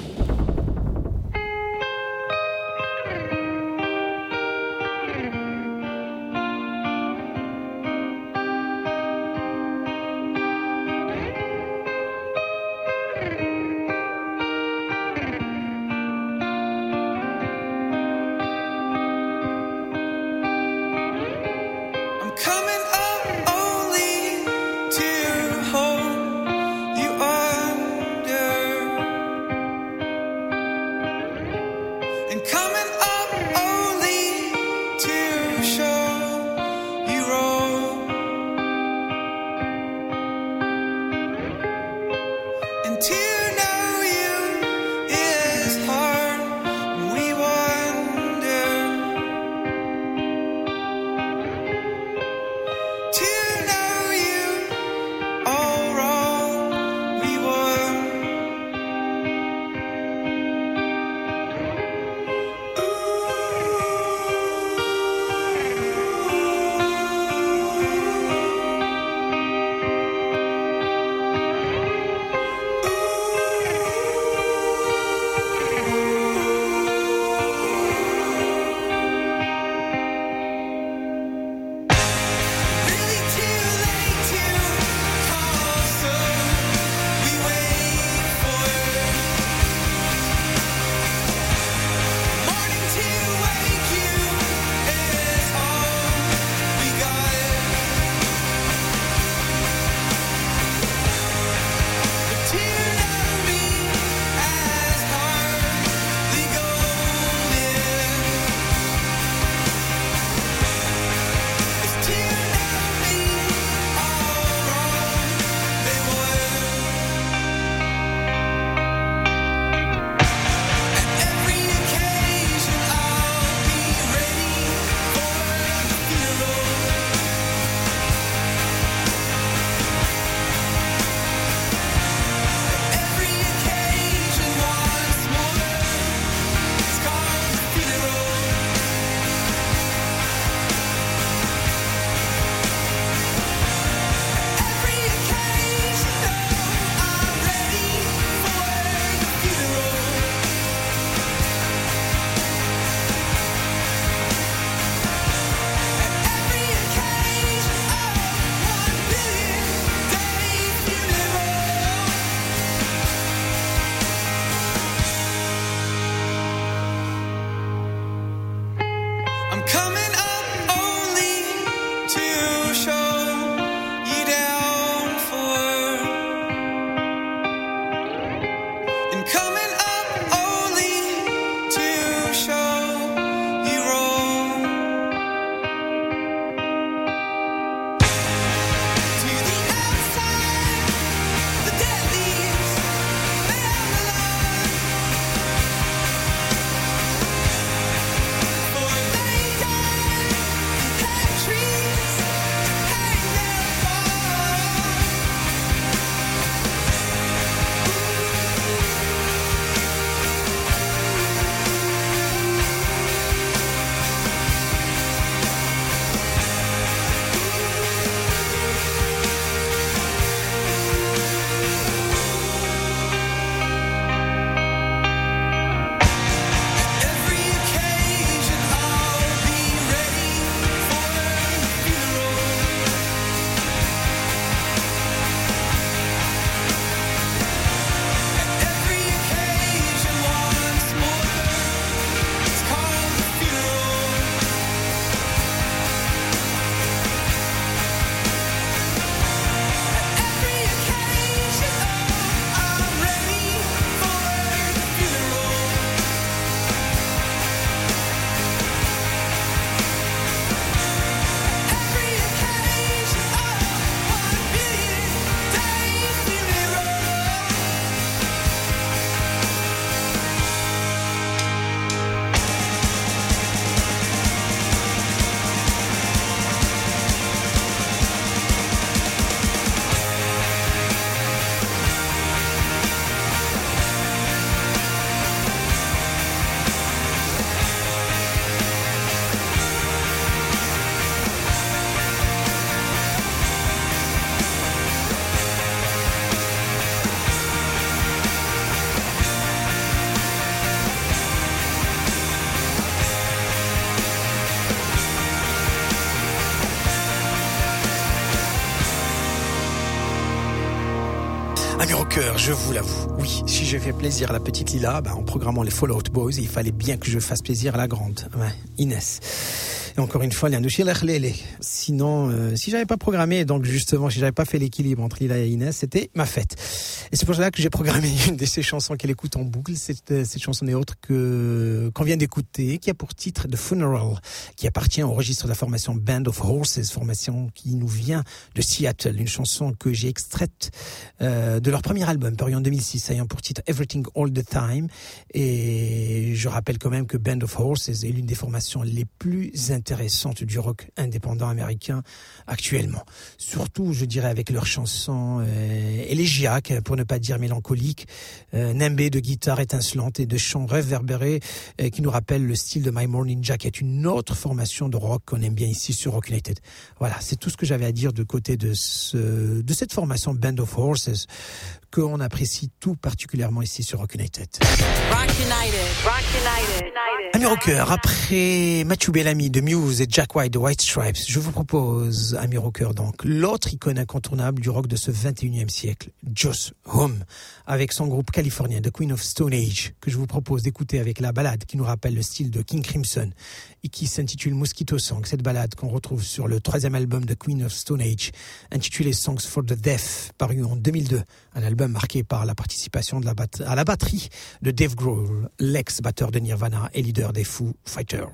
Amis rockers, je vous l'avoue, oui, si j'ai fait plaisir à la petite Lila, bah, en programmant les Fall Out Boys, il fallait bien que je fasse plaisir à la grande, ouais, Inès. Et encore une fois, sinon, euh, si j'avais pas programmé, donc justement, si j'avais pas fait l'équilibre entre Lila et Inès, c'était ma fête. Et c'est pour cela que j'ai programmé une de ces chansons qu'elle écoute en boucle. Cette, cette chanson n'est autre que qu'on vient d'écouter, qui a pour titre The Funeral, qui appartient au registre de la formation Band of Horses, formation qui nous vient de Seattle. Une chanson que j'ai extraite euh, de leur premier album, paru en deux mille six, ayant pour titre Everything All the Time. Et je rappelle quand même que Band of Horses est l'une des formations les plus intéressantes du rock indépendant américain actuellement. Surtout, je dirais, avec leurs chansons euh, élégiaques, pour ne pas dire mélancoliques, euh, nimbées de guitare étincelante et de chants réverbérés euh, qui nous rappellent le style de My Morning Jacket, une autre formation de rock qu'on aime bien ici sur Rock United. Voilà, c'est tout ce que j'avais à dire de côté de, ce, de cette formation Band of Horses qu'on apprécie tout particulièrement ici sur Rock United. Rock United, Rock United, United. Amis rockers, après Matthew Bellamy de Muse et Jack White de White Stripes, je vous propose, amis rockers, donc l'autre icône incontournable du rock de ce vingt et unième siècle, Joss Home, avec son groupe californien The Queen of Stone Age, que je vous propose d'écouter avec la ballade qui nous rappelle le style de King Crimson et qui s'intitule Mosquito Song. Cette ballade qu'on retrouve sur le troisième album de Queen of Stone Age, intitulé Songs for the Deaf, paru en deux mille deux, un album marqué par la participation de la bat- à la batterie de Dave Grohl, l'ex-batteur de Nirvana et leader des Foo Fighters.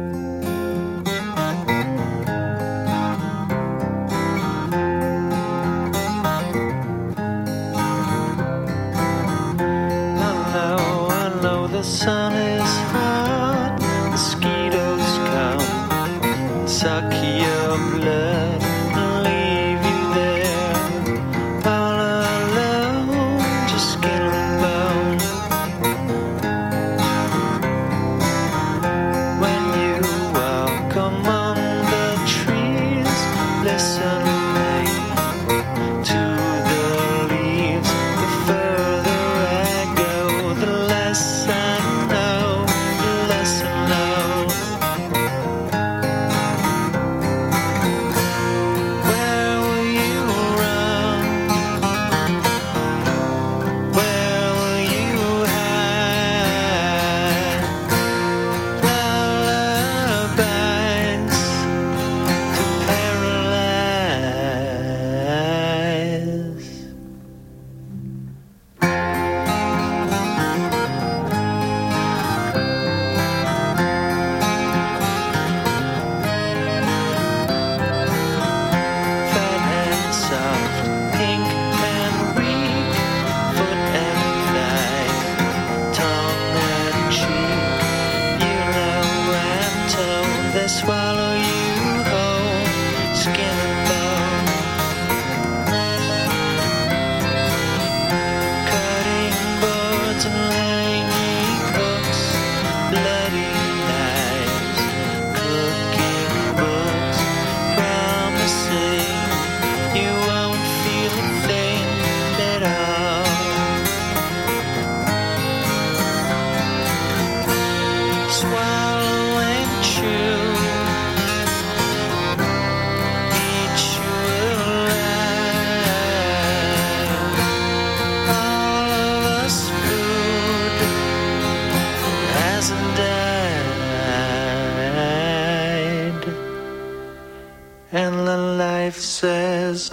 The sun is hot, mosquitoes come, suck your blood and leave you there, all alone, just skin and bone. When you walk among the trees, listen to the leaves, the further I go, the less I know, the less I know. Where will you run? Where will you hide? Lullabies to paralyze. Fat and soft, pink and weak, foot and thigh, tongue and cheek, you know and toe, they swallow you whole, skin and bone. Cutting boards and hanging hooks, bloody knives, cooking books, promising you won't feel a thing at all. Swallow and chew, eat you alive. All of us food hasn't died, and the life says.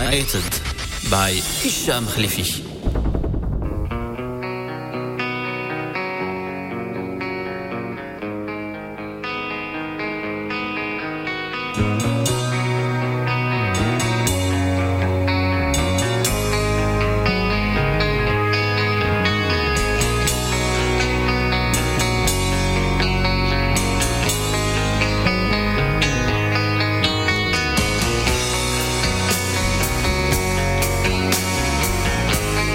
Created by Hicham Khalifi. Thank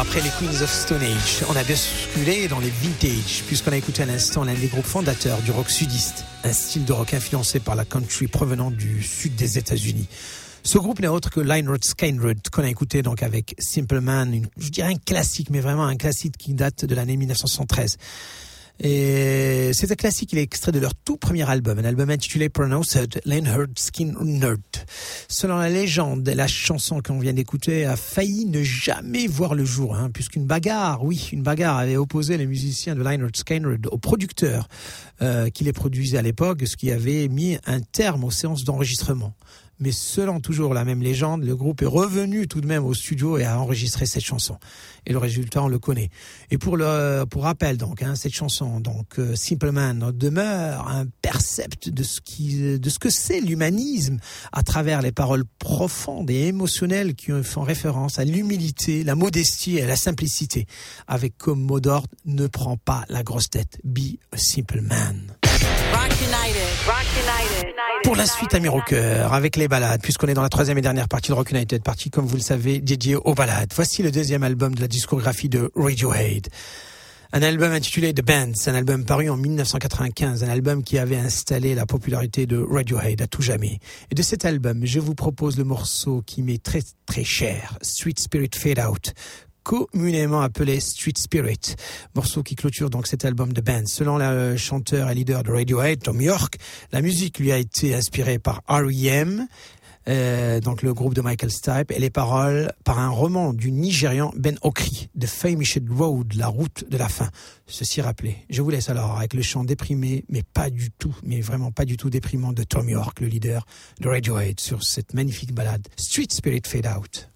après les Queens of Stone Age. On a basculé dans les vintage, puisqu'on a écouté à l'instant l'un des groupes fondateurs du rock sudiste, un style de rock influencé par la country provenant du sud des États-Unis. Ce groupe n'est autre que Lynyrd Skynyrd, qu'on a écouté donc avec Simple Man, une, je dirais un classique, mais vraiment un classique qui date de l'année dix-neuf cent soixante-treize. Et c'est un classique, il est extrait de leur tout premier album, un album intitulé Pronounced Lynyrd Skynyrd. Selon la légende, la chanson qu'on vient d'écouter a failli ne jamais voir le jour, hein, puisqu'une bagarre, oui, une bagarre avait opposé les musiciens de Lynyrd Skynyrd aux producteurs euh, qui les produisaient à l'époque, ce qui avait mis un terme aux séances d'enregistrement. Mais selon toujours la même légende, le groupe est revenu tout de même au studio et a enregistré cette chanson. Et le résultat, on le connaît. Et pour le, pour rappel, donc, hein, cette chanson, donc, euh, Simple Man demeure un percept de ce qui, de ce que c'est l'humanisme à travers les paroles profondes et émotionnelles qui font référence à l'humilité, la modestie et la simplicité. Avec comme mot d'ordre, ne prends pas la grosse tête. Be a simple man. Rock United, Rock United. Pour la suite, amis rockers, avec les ballades, puisqu'on est dans la troisième et dernière partie de Rock United, partie, comme vous le savez, dédiée aux ballades. Voici le deuxième album de la discographie de Radiohead. Un album intitulé The Bands, un album paru en dix-neuf cent quatre-vingt-quinze, un album qui avait installé la popularité de Radiohead à tout jamais. Et de cet album, je vous propose le morceau qui m'est très très cher, Street Spirit Fade Out, communément appelé Street Spirit, morceau qui clôture donc cet album de band. Selon le chanteur et leader de Radiohead, Tom York, la musique lui a été inspirée par R E M, euh, donc le groupe de Michael Stipe, et les paroles par un roman du Nigérian Ben Okri, The Famous Road, la route de la faim. Ceci rappelé. Je vous laisse alors avec le chant déprimé, mais pas du tout, mais vraiment pas du tout déprimant de Tom York, le leader de Radiohead, sur cette magnifique ballade Street Spirit Fade Out.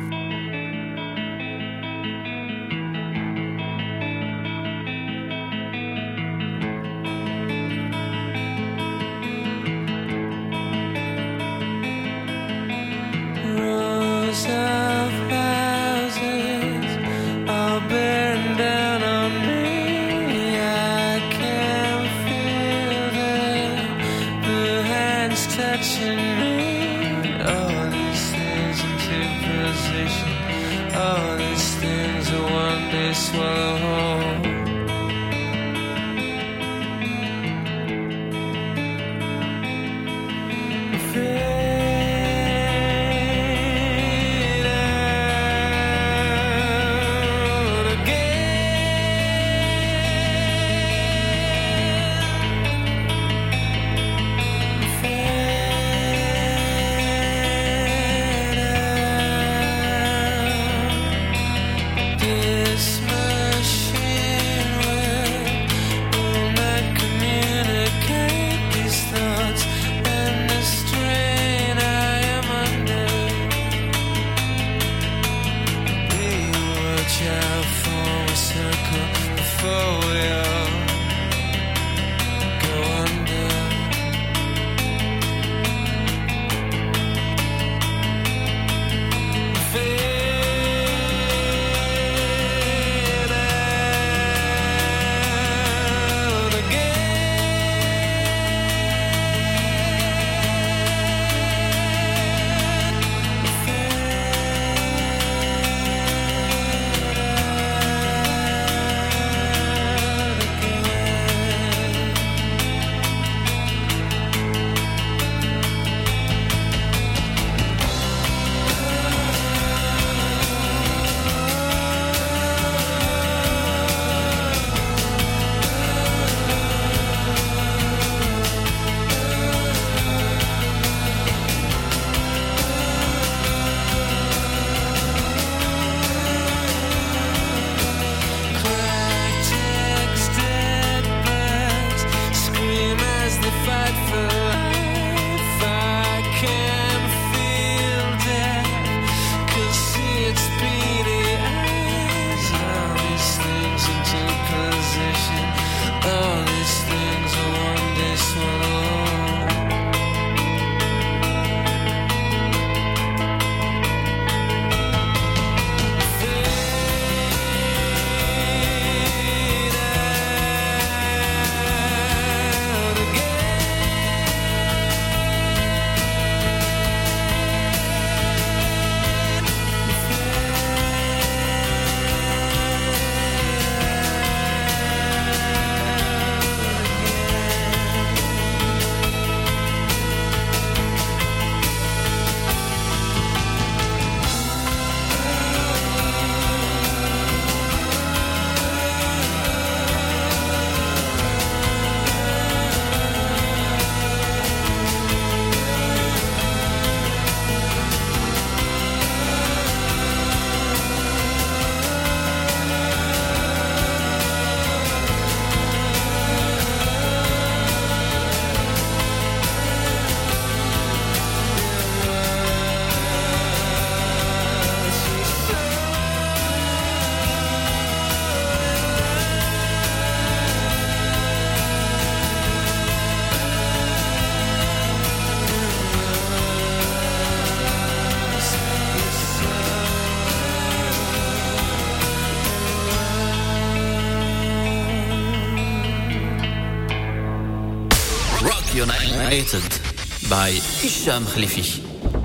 Rows of houses all bearing down on me. I can feel them, the hands touching me. All these things into position, all these things will one day swallow whole. United by Hicham Khalifi.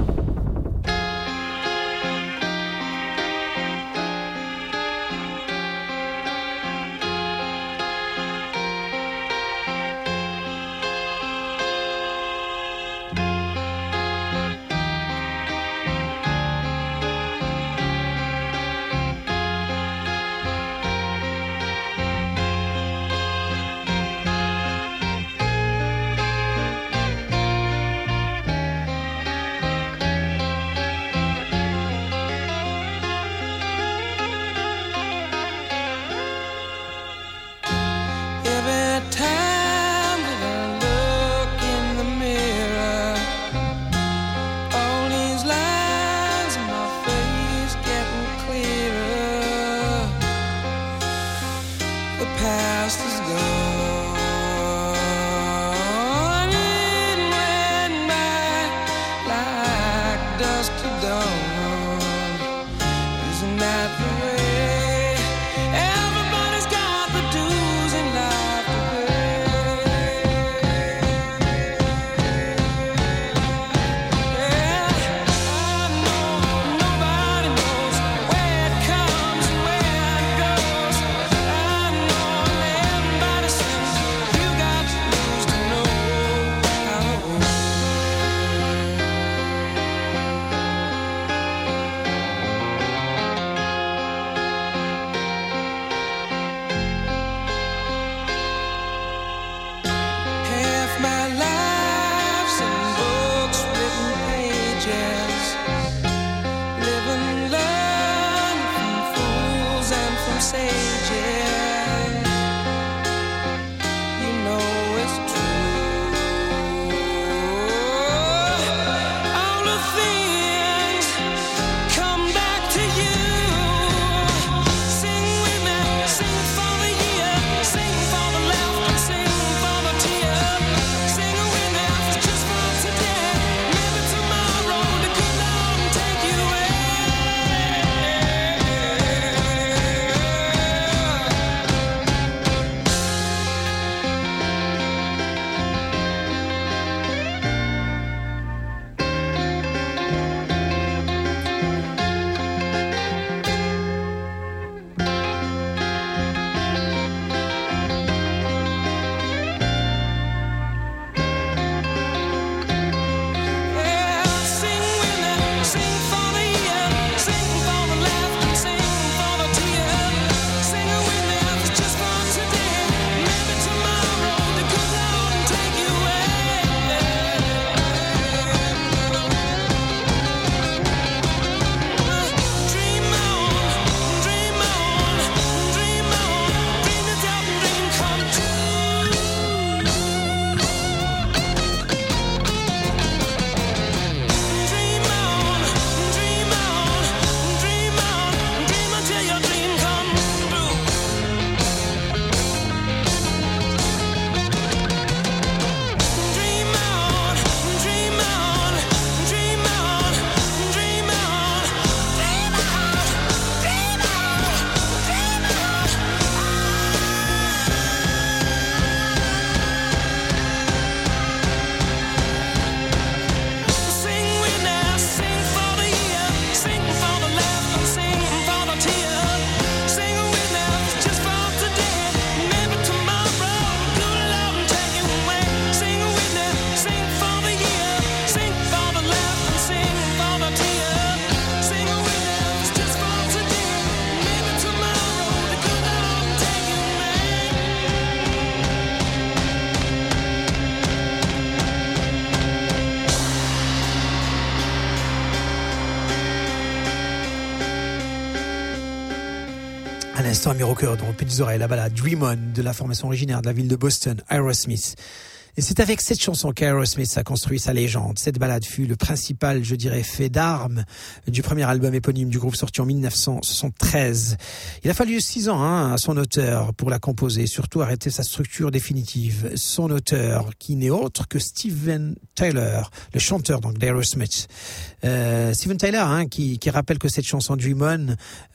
À l'instant, Amir Rocker dans Petites Oreilles, la balade Dream On de la formation originaire de la ville de Boston, Aerosmith. Et c'est avec cette chanson qu'Aerosmith a construit sa légende. Cette balade fut le principal, je dirais, fait d'armes du premier album éponyme du groupe sorti en dix-neuf cent soixante-treize. Il a fallu six ans hein, à son auteur pour la composer et surtout arrêter sa structure définitive. Son auteur, qui n'est autre que Steven Tyler, le chanteur donc d'Aerosmith. Euh, Steven Tyler, hein, qui, qui rappelle que cette chanson Dream On,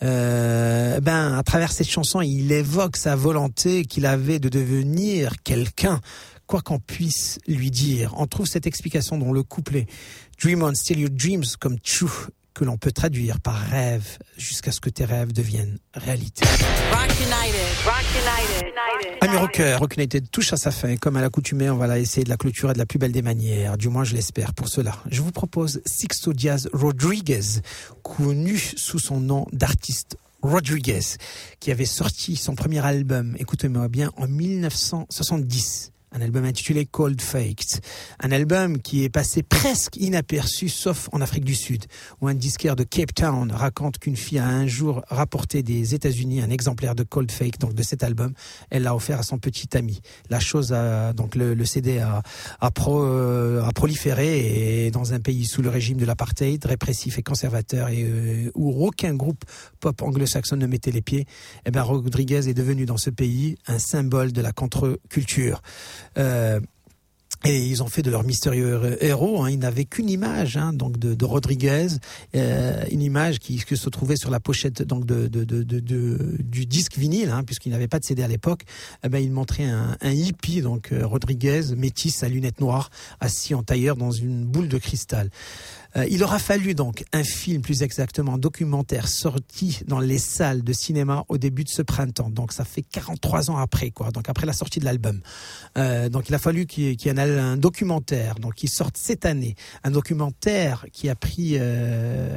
euh, ben à travers cette chanson, il évoque sa volonté qu'il avait de devenir quelqu'un. quoi qu'on puisse lui dire. On trouve cette explication dans le couplet Dream on, still your dreams come true, que l'on peut traduire par rêve jusqu'à ce que tes rêves deviennent réalité. Rock United, Rock United, United. Amis rockers, Rock United touche à sa fin. Comme à l'accoutumée, on va la essayer de la clôturer de la plus belle des manières. Du moins, je l'espère. Pour cela, je vous propose Sixto Diaz Rodriguez, connu sous son nom d'artiste Rodriguez, qui avait sorti son premier album, écoutez-moi bien, en dix-neuf cent soixante-dix. Un album intitulé Cold Faked. Un album qui est passé presque inaperçu, sauf en Afrique du Sud, où un disquaire de Cape Town raconte qu'une fille a un jour rapporté des États-Unis un exemplaire de Cold Fake, donc de cet album. Elle l'a offert à son petit ami. La chose a, donc le, le C D a, a, pro, euh, a proliféré, et dans un pays sous le régime de l'apartheid, répressif et conservateur, et euh, où aucun groupe pop anglo-saxon ne mettait les pieds, eh ben Rodriguez est devenu dans ce pays un symbole de la contre-culture. Euh, et ils ont fait de leur mystérieux héros, hein, ils n'avaient qu'une image, hein, donc de, de Rodriguez, euh, une image qui, qui se trouvait sur la pochette donc de, de, de, de, de du disque vinyle, hein, puisqu'il n'avait pas de C D à l'époque. Eh ben, il montrait un, un hippie, donc euh, Rodriguez, métis à lunettes noires, assis en tailleur dans une boule de cristal. Euh, il aura fallu donc un film, plus exactement un documentaire, sorti dans les salles de cinéma au début de ce printemps. Donc ça fait quarante-trois ans après, quoi. Donc après la sortie de l'album. Euh, donc il a fallu qu'il y ait, qu'il y ait un, un documentaire, donc qui sorte cette année. Un documentaire qui a pris euh,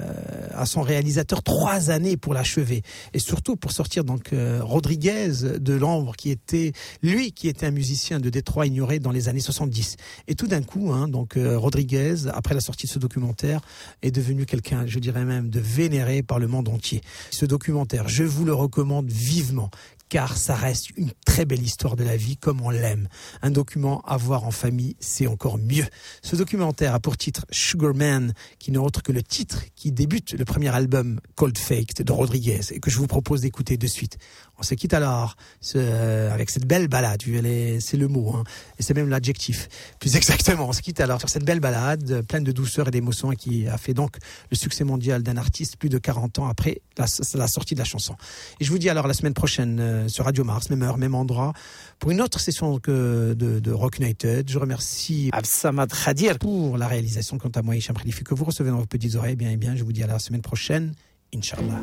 à son réalisateur trois années pour l'achever, et surtout pour sortir donc euh, Rodriguez de l'ombre, qui était lui, qui était un musicien de Détroit ignoré dans les années soixante-dix. Et tout d'un coup, hein, donc euh, Rodriguez, après la sortie de ce documentaire, est devenu quelqu'un, je dirais même, de vénéré par le monde entier. Ce documentaire, je vous le recommande vivement, car ça reste une très belle histoire de la vie comme on l'aime. Un document à voir en famille, c'est encore mieux. Ce documentaire a pour titre Sugar Man, qui n'est autre que le titre qui débute le premier album Cold Faked de Rodriguez, et que je vous propose d'écouter de suite. On se quitte alors ce, euh, avec cette belle balade, c'est le mot, hein, et c'est même l'adjectif. Plus exactement, on se quitte alors sur cette belle balade, pleine de douceur et d'émotion, et qui a fait donc le succès mondial d'un artiste plus de quarante ans après la, la sortie de la chanson. Et je vous dis alors la semaine prochaine euh, sur Radio Mars, même heure, même endroit, pour une autre session que de, de Rock United. Je remercie Absamad Khadir pour la réalisation. Quant à moi, Hicham Khalifi, que vous recevez dans vos petites oreilles, bien et bien, je vous dis à la semaine prochaine, Inch'Allah.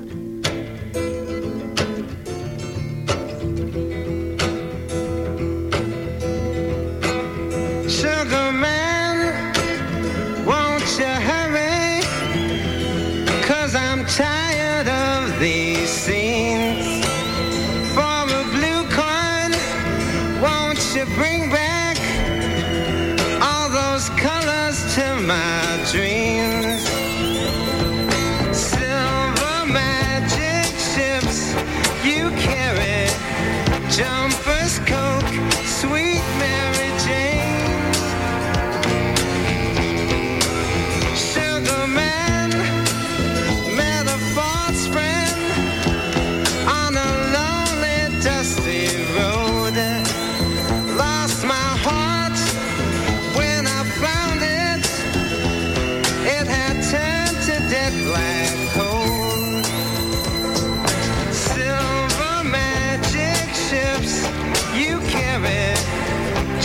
Sugar man, won't you hurry? 'Cause I'm tired of these scenes. For a blue coin, won't you bring back all those colors to my dreams? Silver magic ships you carry, jumpers, Coke, sweet Mary Jane. Sugar man, met a false friend on a lonely, dusty road. Lost my heart when I found it. It had turned to dead black coal. Silver magic ships you carry,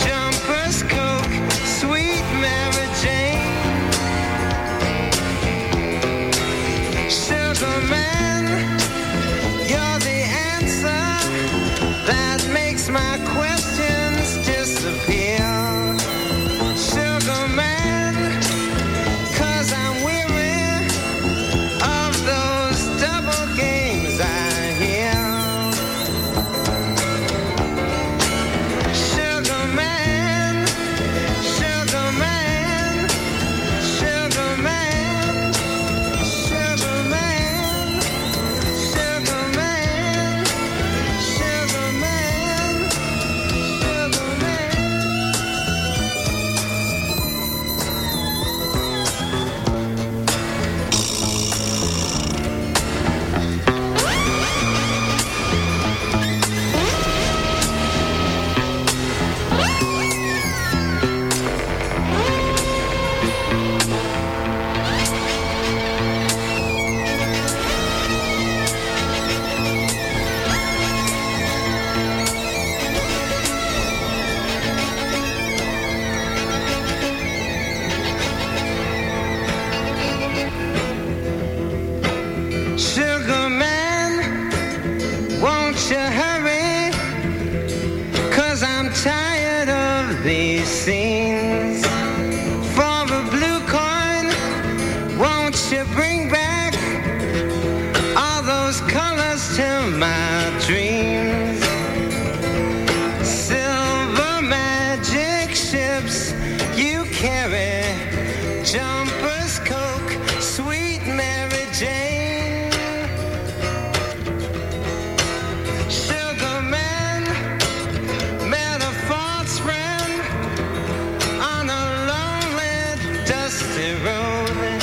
won't you hurry? 'Cause I'm tired of these scenes. For a blue coin, won't you bring back all those colors to my dreams? Silver magic ships you carry, jumpers, Coke, sweet Mary Jane. Sugar man met a false friend on a lonely, dusty road.